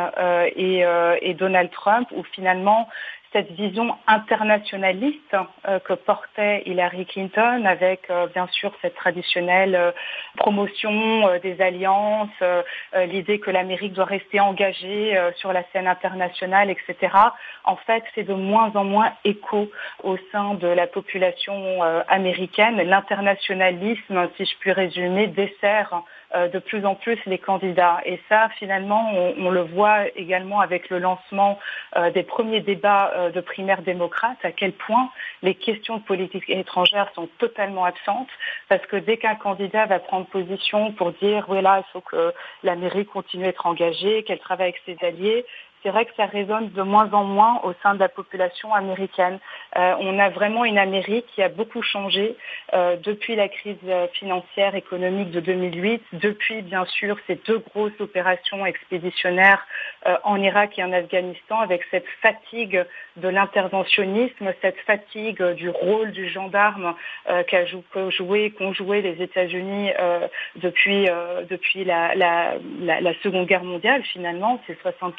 [SPEAKER 9] et Donald Trump, où finalement cette vision internationaliste que portait Hillary Clinton, avec bien sûr cette traditionnelle promotion des alliances, l'idée que l'Amérique doit rester engagée sur la scène internationale, etc. En fait, c'est de moins en moins écho au sein de la population américaine. L'internationalisme, si je puis résumer, dessert de plus en plus les candidats. Et ça, finalement, on le voit également avec le lancement des premiers débats de primaire démocrate, à quel point les questions de politique étrangère sont totalement absentes, parce que dès qu'un candidat va prendre position pour dire oui, là, il faut que l'Amérique continue à être engagée, qu'elle travaille avec ses alliés, c'est vrai que ça résonne de moins en moins au sein de la population américaine. On a vraiment une Amérique qui a beaucoup changé depuis la crise financière, économique de 2008, depuis bien sûr ces 2 grosses opérations expéditionnaires en Irak et en Afghanistan, avec cette fatigue de l'interventionnisme, cette fatigue du rôle du gendarme qu'ont joué les États-Unis depuis la Seconde Guerre mondiale, finalement, ces 75 dernières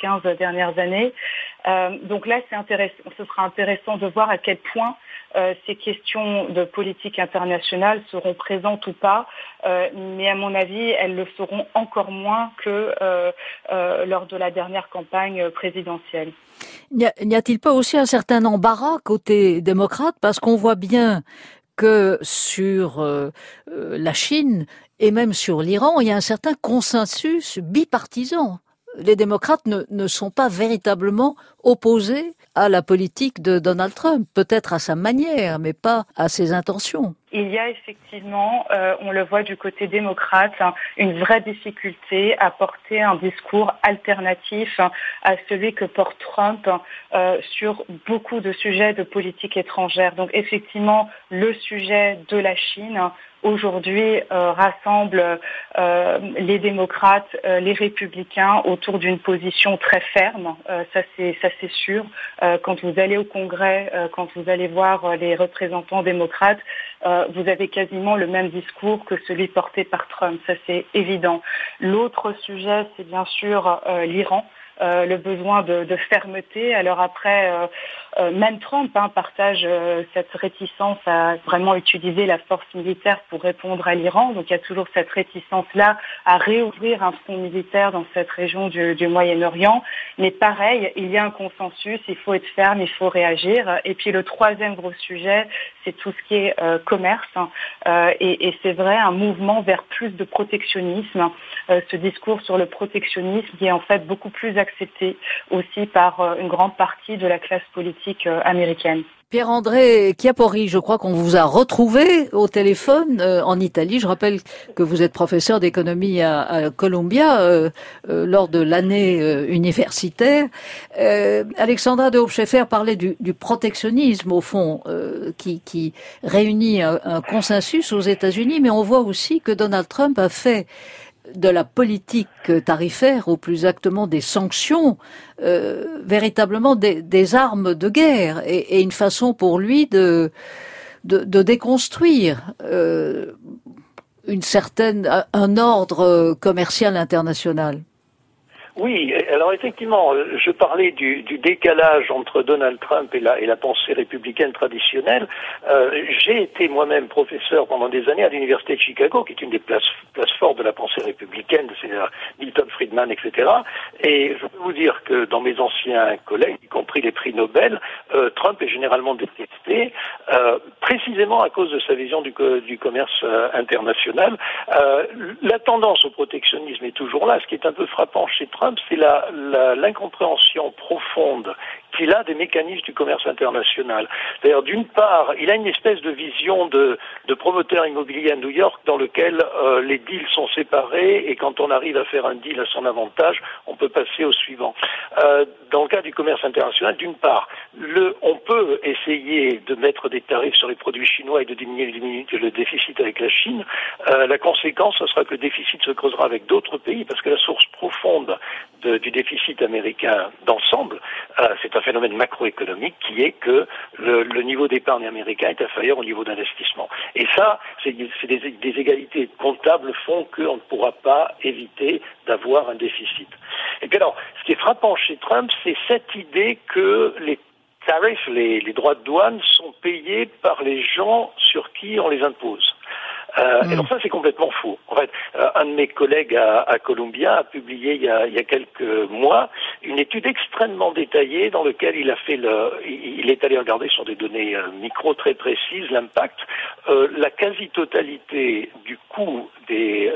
[SPEAKER 9] dernières années. Donc là, ce sera intéressant de voir à quel point ces questions de politique internationale seront présentes ou pas, mais à mon avis, elles le seront encore moins que lors de la dernière campagne présidentielle.
[SPEAKER 2] N'y a-t-il pas aussi un certain embarras côté démocrate, parce qu'on voit bien que sur la Chine et même sur l'Iran, il y a un certain consensus bipartisan. Les démocrates ne sont pas véritablement opposés à la politique de Donald Trump, peut-être à sa manière, mais pas à ses intentions.
[SPEAKER 9] Il y a effectivement, on le voit du côté démocrate, une vraie difficulté à porter un discours alternatif à celui que porte Trump sur beaucoup de sujets de politique étrangère. Donc effectivement, le sujet de la Chine aujourd'hui rassemble les démocrates, les républicains autour d'une position très ferme. Ça c'est sûr. Quand vous allez au Congrès, quand vous allez voir les représentants démocrates, vous avez quasiment le même discours que celui porté par Trump, ça c'est évident. L'autre sujet, c'est bien sûr l'Iran. Le besoin de fermeté. Alors après, même Trump partage cette réticence à vraiment utiliser la force militaire pour répondre à l'Iran. Donc il y a toujours cette réticence-là à réouvrir un front militaire dans cette région du Moyen-Orient. Mais pareil, il y a un consensus, il faut être ferme, il faut réagir. Et puis le troisième gros sujet, c'est tout ce qui est commerce. Et c'est vrai, un mouvement vers plus de protectionnisme. Ce discours sur le protectionnisme qui est en fait beaucoup plus accepté aussi par une grande partie de la classe politique américaine.
[SPEAKER 2] Pierre-André Chiappori, je crois qu'on vous a retrouvé au téléphone en Italie. Je rappelle que vous êtes professeur d'économie à Columbia lors de l'année universitaire. Alexandra de Hoopscheffer parlait du protectionnisme, au fond, qui réunit un consensus aux États-Unis, mais on voit aussi que Donald Trump a fait de la politique tarifaire, ou plus exactement des sanctions, véritablement des armes de guerre et une façon pour lui de déconstruire un ordre commercial international.
[SPEAKER 5] Oui, alors effectivement, je parlais du décalage entre Donald Trump et la pensée républicaine traditionnelle. J'ai été moi-même professeur pendant des années à l'université de Chicago, qui est une des places fortes de la pensée républicaine, c'est Milton Friedman, etc. Et je peux vous dire que dans mes anciens collègues, y compris les prix Nobel, Trump est généralement détesté, précisément à cause de sa vision du commerce international. La tendance au protectionnisme est toujours là. Ce qui est un peu frappant chez Trump, c'est l'incompréhension profonde qu'il a des mécanismes du commerce international. C'est-à-dire, d'une part, il a une espèce de vision de promoteur immobilier à New York dans lequel les deals sont séparés et quand on arrive à faire un deal à son avantage, on peut passer au suivant. Dans le cas du commerce international, d'une part, on peut essayer de mettre des tarifs sur les produits chinois et de diminuer le déficit avec la Chine. La conséquence, ce sera que le déficit se creusera avec d'autres pays parce que la source profonde du déficit américain d'ensemble, c'est un phénomène macroéconomique qui est que le niveau d'épargne américain est inférieur au niveau d'investissement. Et ça, c'est des égalités comptables font qu'on ne pourra pas éviter d'avoir un déficit. Et puis alors, ce qui est frappant chez Trump, c'est cette idée que les tarifs, les droits de douane sont payés par les gens sur qui on les impose. Et donc ça, c'est complètement faux. En fait, un de mes collègues à Columbia a publié il y a quelques mois une étude extrêmement détaillée dans laquelle il est allé regarder sur des données micro très précises l'impact. La quasi-totalité du coût des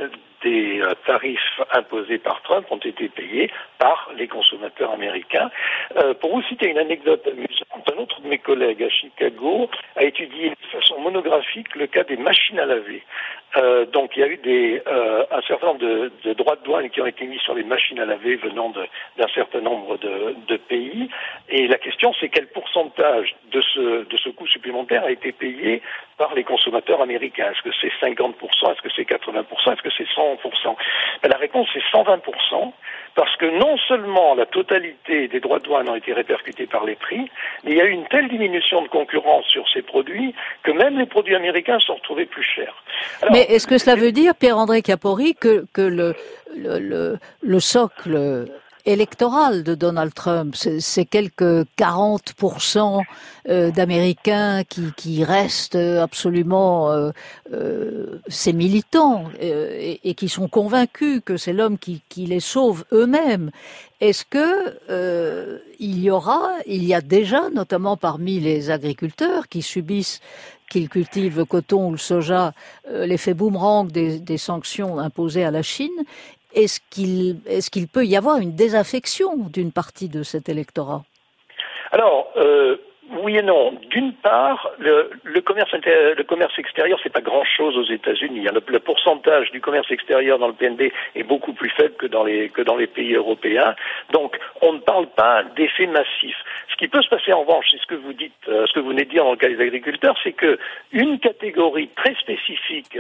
[SPEAKER 5] tarifs imposés par Trump ont été payés par les consommateurs américains. Pour vous citer une anecdote amusante, un autre de mes collègues à Chicago a étudié de façon monographique le cas des machines à laver. Donc il y a eu un certain nombre de droits de douane qui ont été mis sur les machines à laver venant d'un certain nombre de pays. Et la question, c'est quel pourcentage de ce coût supplémentaire a été payé par les consommateurs américains. Est-ce que c'est 50%? Est-ce que c'est 80%? Est-ce que c'est 100%? La réponse est 120%, parce que non seulement la totalité des droits de douane ont été répercutés par les prix, mais il y a eu une telle diminution de concurrence sur ces produits que même les produits américains se sont retrouvés plus chers. Alors,
[SPEAKER 2] mais est-ce que cela veut dire, Pierre-André Chiappori, que le socle électoral de Donald Trump. C'est quelques 40% d'Américains qui restent absolument ses militants et qui sont convaincus que c'est l'homme qui les sauve eux-mêmes. Est-ce que il y a déjà, notamment parmi les agriculteurs qui subissent, qu'ils cultivent le coton ou le soja, l'effet boomerang des sanctions imposées à la Chine, est-ce qu'il peut y avoir une désaffection d'une partie de cet électorat?
[SPEAKER 5] Alors, oui et non. D'une part, le commerce extérieur, c'est pas grand-chose aux États-Unis. Le pourcentage du commerce extérieur dans le PNB est beaucoup plus faible que dans les pays européens. Donc, on ne parle pas d'effet massif. Ce qui peut se passer en revanche, c'est ce que vous dites, ce que vous venez de dire dans le cas des agriculteurs, c'est que une catégorie très spécifique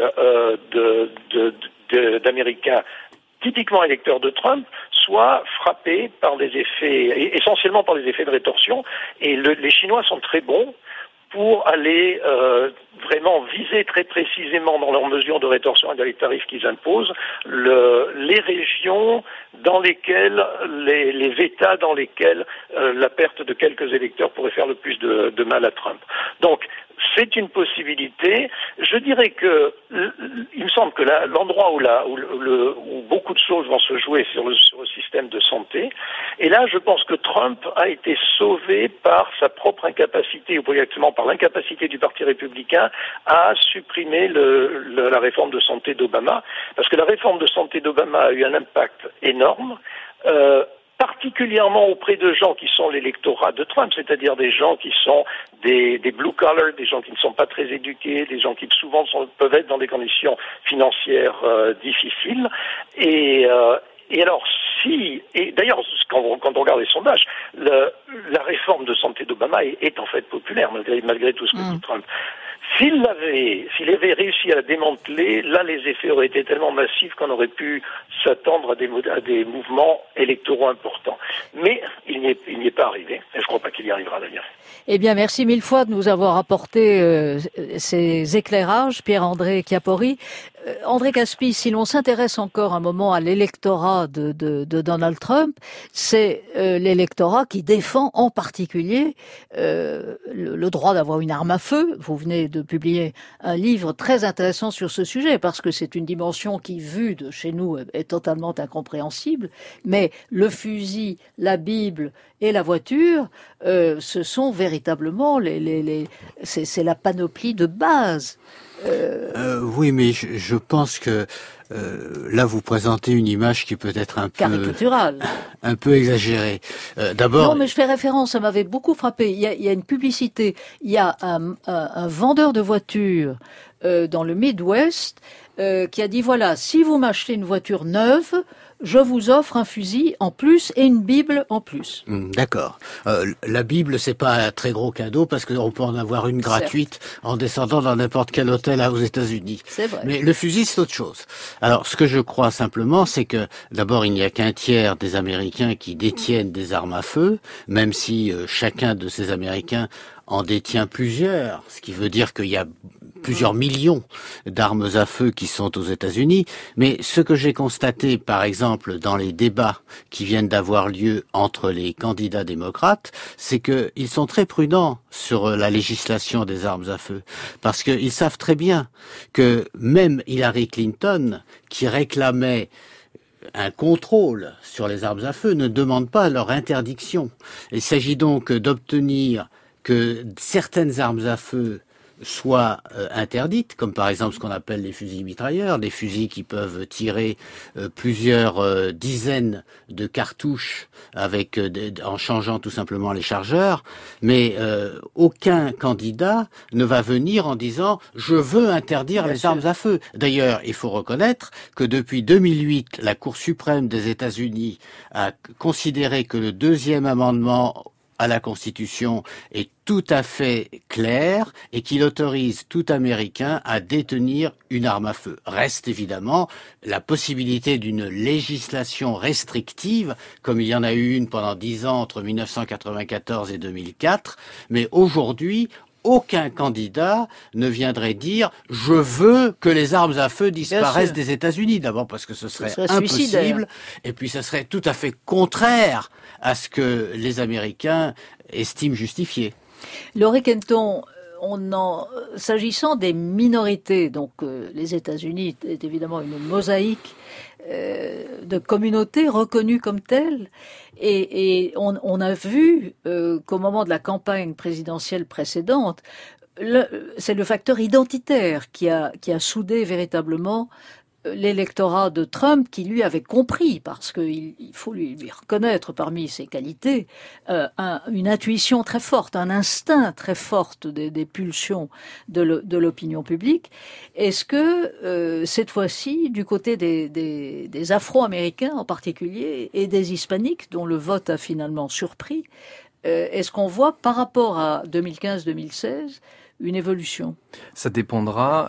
[SPEAKER 5] d'Américains typiquement électeurs de Trump, soit frappés par des effets, essentiellement par les effets de rétorsion. Et les Chinois sont très bons pour aller vraiment viser très précisément dans leurs mesures de rétorsion et dans les tarifs qu'ils imposent les régions dans lesquelles, les États dans lesquels la perte de quelques électeurs pourrait faire le plus de mal à Trump. Donc, c'est une possibilité. Je dirais que il me semble que l'endroit où beaucoup de choses vont se jouer sur le système de santé. Et là, je pense que Trump a été sauvé par sa propre incapacité, ou plus exactement par l'incapacité du Parti républicain à supprimer la réforme de santé d'Obama, parce que la réforme de santé d'Obama a eu un impact énorme. Particulièrement auprès de gens qui sont l'électorat de Trump, c'est-à-dire des gens qui sont des blue collar, des gens qui ne sont pas très éduqués, des gens qui souvent peuvent être dans des conditions financières difficiles. Et alors, et d'ailleurs, quand on regarde les sondages, la réforme de santé d'Obama est en fait populaire, malgré tout ce que dit Trump. S'il avait réussi à la démanteler, là, les effets auraient été tellement massifs qu'on aurait pu s'attendre à des mouvements électoraux importants. Mais il n'y est pas arrivé, et je ne crois pas qu'il y arrivera d'ailleurs.
[SPEAKER 2] Eh bien, merci mille fois de nous avoir apporté ces éclairages, Pierre-André Chiappori. André Caspi, si l'on s'intéresse encore un moment à l'électorat de Donald Trump, c'est l'électorat qui défend en particulier le droit d'avoir une arme à feu. Vous venez de publier un livre très intéressant sur ce sujet, parce que c'est une dimension qui, vue de chez nous, est totalement incompréhensible. Mais le fusil, la Bible et la voiture, ce sont véritablement c'est la panoplie de base.
[SPEAKER 3] Oui, mais je pense que là vous présentez une image qui peut être
[SPEAKER 2] caricaturale,
[SPEAKER 3] un peu exagérée. D'abord,
[SPEAKER 2] non, mais je fais référence, ça m'avait beaucoup frappé. Il y a une publicité, il y a un vendeur de voitures dans le Midwest qui a dit voilà, si vous m'achetez une voiture neuve, je vous offre un fusil en plus et une Bible en plus.
[SPEAKER 3] D'accord. La Bible, c'est pas un très gros cadeau parce qu'on peut en avoir une gratuite en descendant dans n'importe quel hôtel aux États-Unis.
[SPEAKER 2] C'est vrai.
[SPEAKER 3] Mais le fusil, c'est autre chose. Alors, ce que je crois simplement, c'est que d'abord, il n'y a qu'un tiers des Américains qui détiennent des armes à feu, même si chacun de ces Américains en détient plusieurs, ce qui veut dire qu'il y a plusieurs millions d'armes à feu qui sont aux États-Unis. Mais ce que j'ai constaté, par exemple, dans les débats qui viennent d'avoir lieu entre les candidats démocrates, c'est qu'ils sont très prudents sur la législation des armes à feu. Parce qu'ils savent très bien que même Hillary Clinton, qui réclamait un contrôle sur les armes à feu, ne demande pas leur interdiction. Il s'agit donc d'obtenir que certaines armes à feu soient interdites, comme par exemple ce qu'on appelle les fusils mitrailleurs, des fusils qui peuvent tirer plusieurs dizaines de cartouches en changeant tout simplement les chargeurs, mais aucun candidat ne va venir en disant « je veux interdire les armes à feu ». D'ailleurs, il faut reconnaître que depuis 2008, la Cour suprême des États-Unis a considéré que le deuxième amendement à la Constitution est tout à fait clair et qu'il autorise tout Américain à détenir une arme à feu. Reste évidemment la possibilité d'une législation restrictive, comme il y en a eu une pendant 10 ans entre 1994 et 2004, mais aujourd'hui, aucun candidat ne viendrait dire « je veux que les armes à feu disparaissent des États-Unis ». D'abord parce que ce serait impossible, et puis ça serait tout à fait contraire à ce que les Américains estiment justifié.
[SPEAKER 2] Laurie Kenton, s'agissant des minorités, donc les États-Unis est évidemment une mosaïque de communautés reconnues comme telles, et on a vu qu'au moment de la campagne présidentielle précédente, c'est le facteur identitaire qui a soudé véritablement l'électorat de Trump, qui lui avait compris, parce qu'il faut lui reconnaître parmi ses qualités, une intuition très forte, un instinct très fort des pulsions de l'opinion publique. Est-ce que cette fois-ci, du côté des Afro-Américains en particulier, et des Hispaniques, dont le vote a finalement surpris, est-ce qu'on voit par rapport à 2015-2016 une évolution?
[SPEAKER 4] Ça dépendra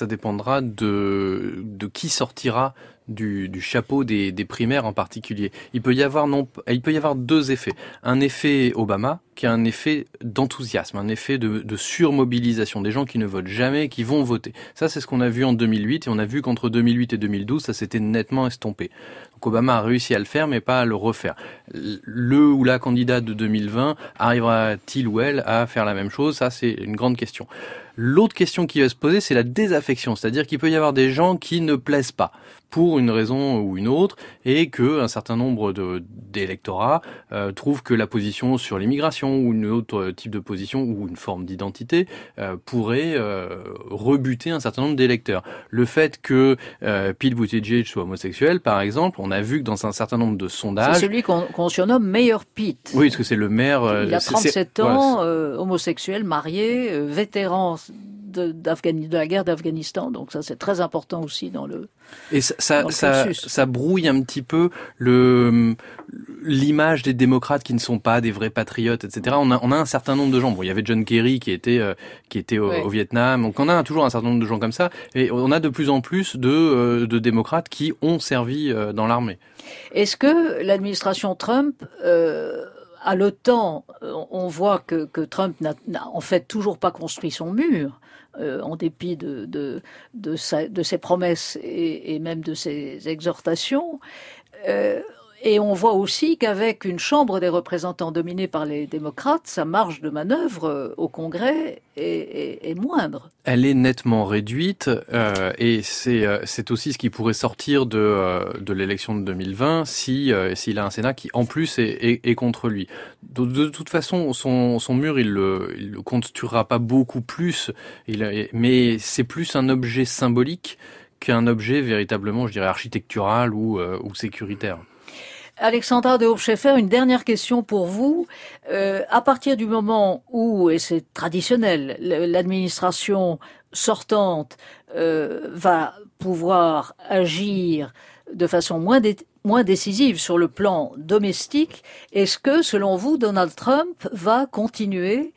[SPEAKER 4] de qui sortira du chapeau des primaires en particulier. Il peut y avoir deux effets. Un effet Obama, qui est un effet d'enthousiasme, un effet de surmobilisation, des gens qui ne votent jamais, qui vont voter. Ça, c'est ce qu'on a vu en 2008, et on a vu qu'entre 2008 et 2012, ça s'était nettement estompé. Donc Obama a réussi à le faire, mais pas à le refaire. Le ou la candidate de 2020 arrivera-t-il ou elle à faire la même chose? Ça, c'est une grande question. L'autre question qui va se poser, c'est la désaffection, c'est-à-dire qu'il peut y avoir des gens qui ne plaisent pas pour une raison ou une autre, et que un certain nombre d'électorats trouvent que la position sur l'immigration ou une autre type de position ou une forme d'identité pourrait rebuter un certain nombre d'électeurs. Le fait que Pete Buttigieg soit homosexuel, par exemple, on a vu que dans un certain nombre de sondages...
[SPEAKER 2] C'est celui qu'on surnomme Mayor Pete.
[SPEAKER 4] Oui, parce que c'est le maire...
[SPEAKER 2] Il a 37 ans, homosexuel, marié, vétéran de la guerre d'Afghanistan, donc ça c'est très important aussi dans le...
[SPEAKER 4] Et ça brouille un petit peu l'image des démocrates qui ne sont pas des vrais patriotes, etc. On a un certain nombre de gens. Bon, il y avait John Kerry qui était au Vietnam. Donc on a toujours un certain nombre de gens comme ça, et on a de plus en plus de démocrates qui ont servi dans l'armée.
[SPEAKER 2] Est-ce que l'administration Trump a le temps? On voit que Trump n'a en fait toujours pas construit son mur. En dépit de ses promesses et même de ses exhortations. Et on voit aussi qu'avec une Chambre des représentants dominée par les démocrates, sa marge de manœuvre au Congrès est moindre.
[SPEAKER 4] Elle est nettement réduite, et c'est aussi ce qui pourrait sortir de l'élection de 2020 s'il a un Sénat qui en plus est contre lui. De toute façon, son mur il le construira pas beaucoup plus, mais c'est plus un objet symbolique qu'un objet véritablement, je dirais, architectural ou sécuritaire.
[SPEAKER 2] Alexandra de Hochschäfer, une dernière question pour vous. À partir du moment où, et c'est traditionnel, l'administration sortante va pouvoir agir de façon moins décisive sur le plan domestique, est-ce que, selon vous, Donald Trump va continuer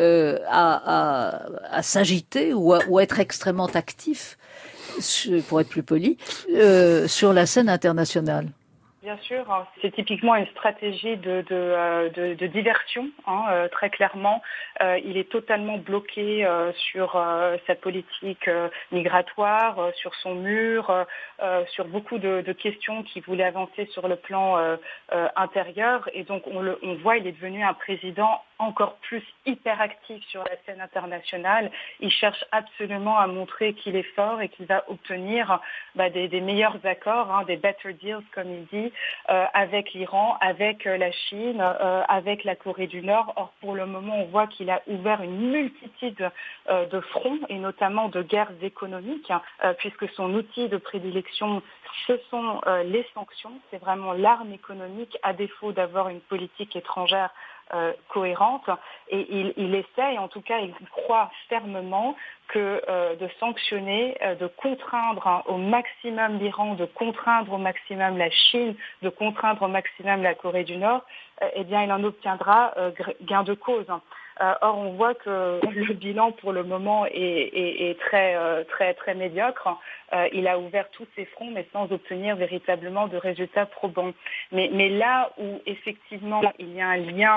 [SPEAKER 2] à s'agiter ou à être extrêmement actif, pour être plus poli, sur la scène internationale?
[SPEAKER 9] Bien sûr, c'est typiquement une stratégie de diversion, très clairement. Il est totalement bloqué sur sa politique migratoire, sur son mur, sur beaucoup de questions qu'il voulait avancer sur le plan intérieur. Et donc on voit, il est devenu un président encore plus hyperactif sur la scène internationale. Il cherche absolument à montrer qu'il est fort et qu'il va obtenir des meilleurs accords, des better deals comme il dit, avec l'Iran, avec la Chine, avec la Corée du Nord. Or, pour le moment, on voit qu'il a ouvert une multitude de fronts et notamment de guerres économiques, puisque son outil de prédilection, ce sont les sanctions. C'est vraiment l'arme économique, à défaut d'avoir une politique étrangère cohérente, et il essaye, en tout cas il croit fermement que de sanctionner, de contraindre au maximum l'Iran, de contraindre au maximum la Chine, de contraindre au maximum la Corée du Nord, eh bien il en obtiendra gain de cause. Or, on voit que le bilan pour le moment est très médiocre. Il a ouvert tous ses fronts, mais sans obtenir véritablement de résultats probants. Mais là où effectivement il y a un lien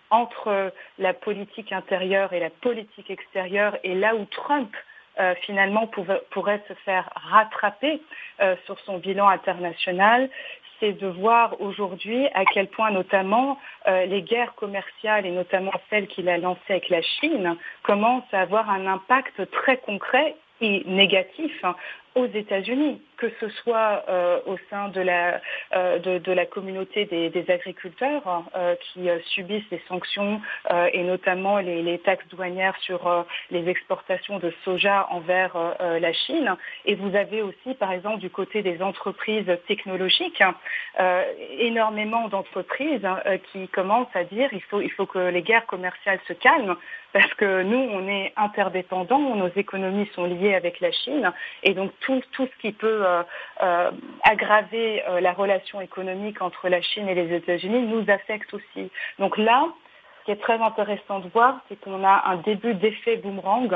[SPEAKER 9] entre la politique intérieure et la politique extérieure, et là où Trump finalement pourrait se faire rattraper sur son bilan international, c'est de voir aujourd'hui à quel point notamment les guerres commerciales, et notamment celles qu'il a lancées avec la Chine, commencent à avoir un impact très concret et négatif aux États-Unis, que ce soit au sein de la communauté des agriculteurs qui subissent les sanctions et notamment les taxes douanières sur les exportations de soja envers la Chine. Et vous avez aussi, par exemple, du côté des entreprises technologiques, énormément d'entreprises qui commencent à dire il faut que les guerres commerciales se calment, parce que nous, on est interdépendants, nos économies sont liées avec la Chine, et donc tout ce qui peut aggraver la relation économique entre la Chine et les États-Unis nous affecte aussi. Donc là, ce qui est très intéressant de voir, c'est qu'on a un début d'effet boomerang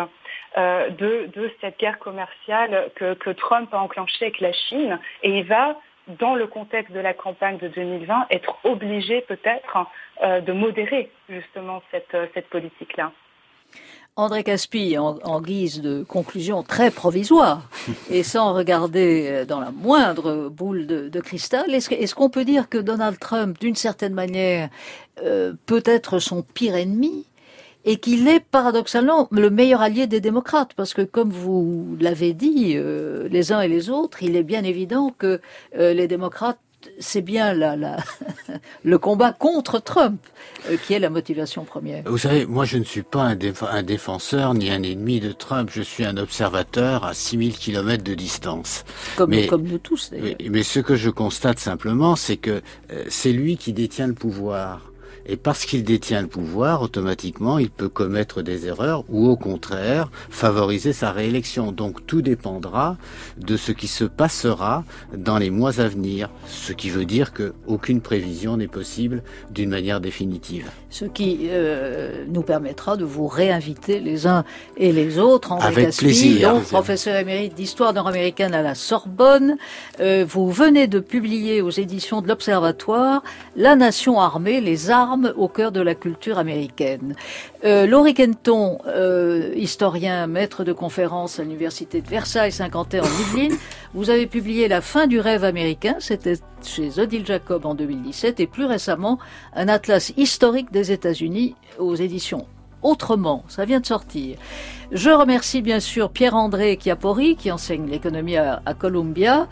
[SPEAKER 9] de cette guerre commerciale que Trump a enclenchée avec la Chine, et il va, dans le contexte de la campagne de 2020, être obligé peut-être de modérer justement cette politique-là.
[SPEAKER 2] André Caspy, en guise de conclusion très provisoire, et sans regarder dans la moindre boule de cristal, est-ce qu'on peut dire que Donald Trump, d'une certaine manière, peut être son pire ennemi, et qu'il est paradoxalement le meilleur allié des démocrates, parce que comme vous l'avez dit, les uns et les autres, il est bien évident que les démocrates, c'est bien le combat contre Trump qui est la motivation première.
[SPEAKER 3] Vous savez, moi je ne suis pas un défenseur ni un ennemi de Trump, je suis un observateur à 6000 km de distance.
[SPEAKER 2] Comme nous tous d'ailleurs.
[SPEAKER 3] Mais ce que je constate simplement, c'est que c'est lui qui détient le pouvoir. Et parce qu'il détient le pouvoir, automatiquement, il peut commettre des erreurs ou au contraire, favoriser sa réélection. Donc tout dépendra de ce qui se passera dans les mois à venir. Ce qui veut dire qu'aucune prévision n'est possible d'une manière définitive.
[SPEAKER 2] Ce qui nous permettra de vous réinviter les uns et les autres. André
[SPEAKER 3] Avec
[SPEAKER 2] Caspy,
[SPEAKER 3] plaisir.
[SPEAKER 2] donc professeur émérite d'histoire nord-américaine à la Sorbonne. Vous venez de publier aux éditions de l'Observatoire La Nation armée, les armes au cœur de la culture américaine. Laurie Kenton, historien, maître de conférence à l'université de Versailles, Saint-Quentin en Yvelines, vous avez publié La fin du rêve américain, c'était chez Odile Jacob en 2017, et plus récemment un atlas historique des États-Unis aux éditions Autrement, ça vient de sortir. Je remercie bien sûr Pierre-André Chiappori qui enseigne l'économie à Columbia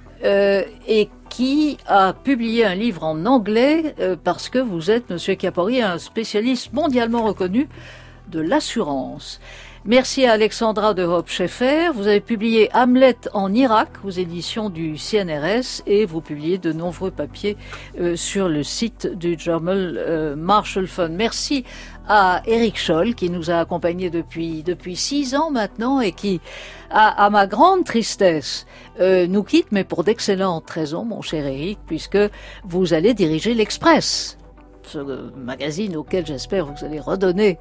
[SPEAKER 2] et qui a publié un livre en anglais parce que vous êtes, Monsieur Chiappori, un spécialiste mondialement reconnu de l'assurance. Merci à Alexandra de Hoppe-Scheffer. Vous avez publié Hamlet en Irak aux éditions du CNRS et vous publiez de nombreux papiers sur le site du journal Marshall Fund. Merci à Eric Scholl qui nous a accompagnés depuis 6 ans maintenant et qui, à ma grande tristesse, nous quitte, mais pour d'excellentes raisons, mon cher Eric, puisque vous allez diriger l'Express, ce magazine auquel j'espère vous allez redonner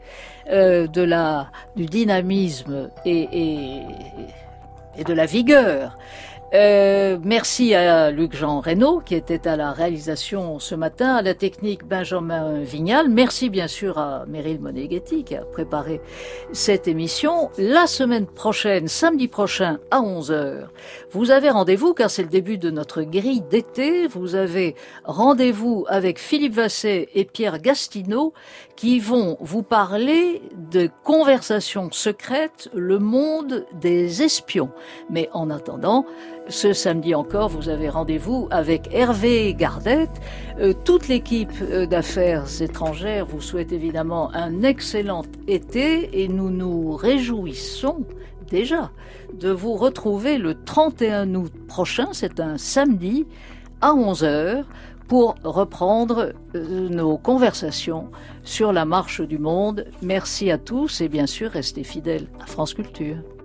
[SPEAKER 2] du dynamisme et de la vigueur. Merci à Luc-Jean Reynaud qui était à la réalisation ce matin, à la technique Benjamin Vignal. Merci bien sûr à Meryl Moneghetti qui a préparé cette émission. La semaine prochaine, samedi prochain à 11h, vous avez rendez-vous car c'est le début de notre grille d'été. Vous avez rendez-vous avec Philippe Vasset et Pierre Gastineau qui vont vous parler de conversations secrètes, le monde des espions. Mais en attendant, ce samedi encore, vous avez rendez-vous avec Hervé Gardette. Toute l'équipe d'affaires étrangères vous souhaite évidemment un excellent été et nous nous réjouissons déjà de vous retrouver le 31 août prochain, c'est un samedi, à 11h, pour reprendre nos conversations sur la marche du monde. Merci à tous et bien sûr, restez fidèles à France Culture.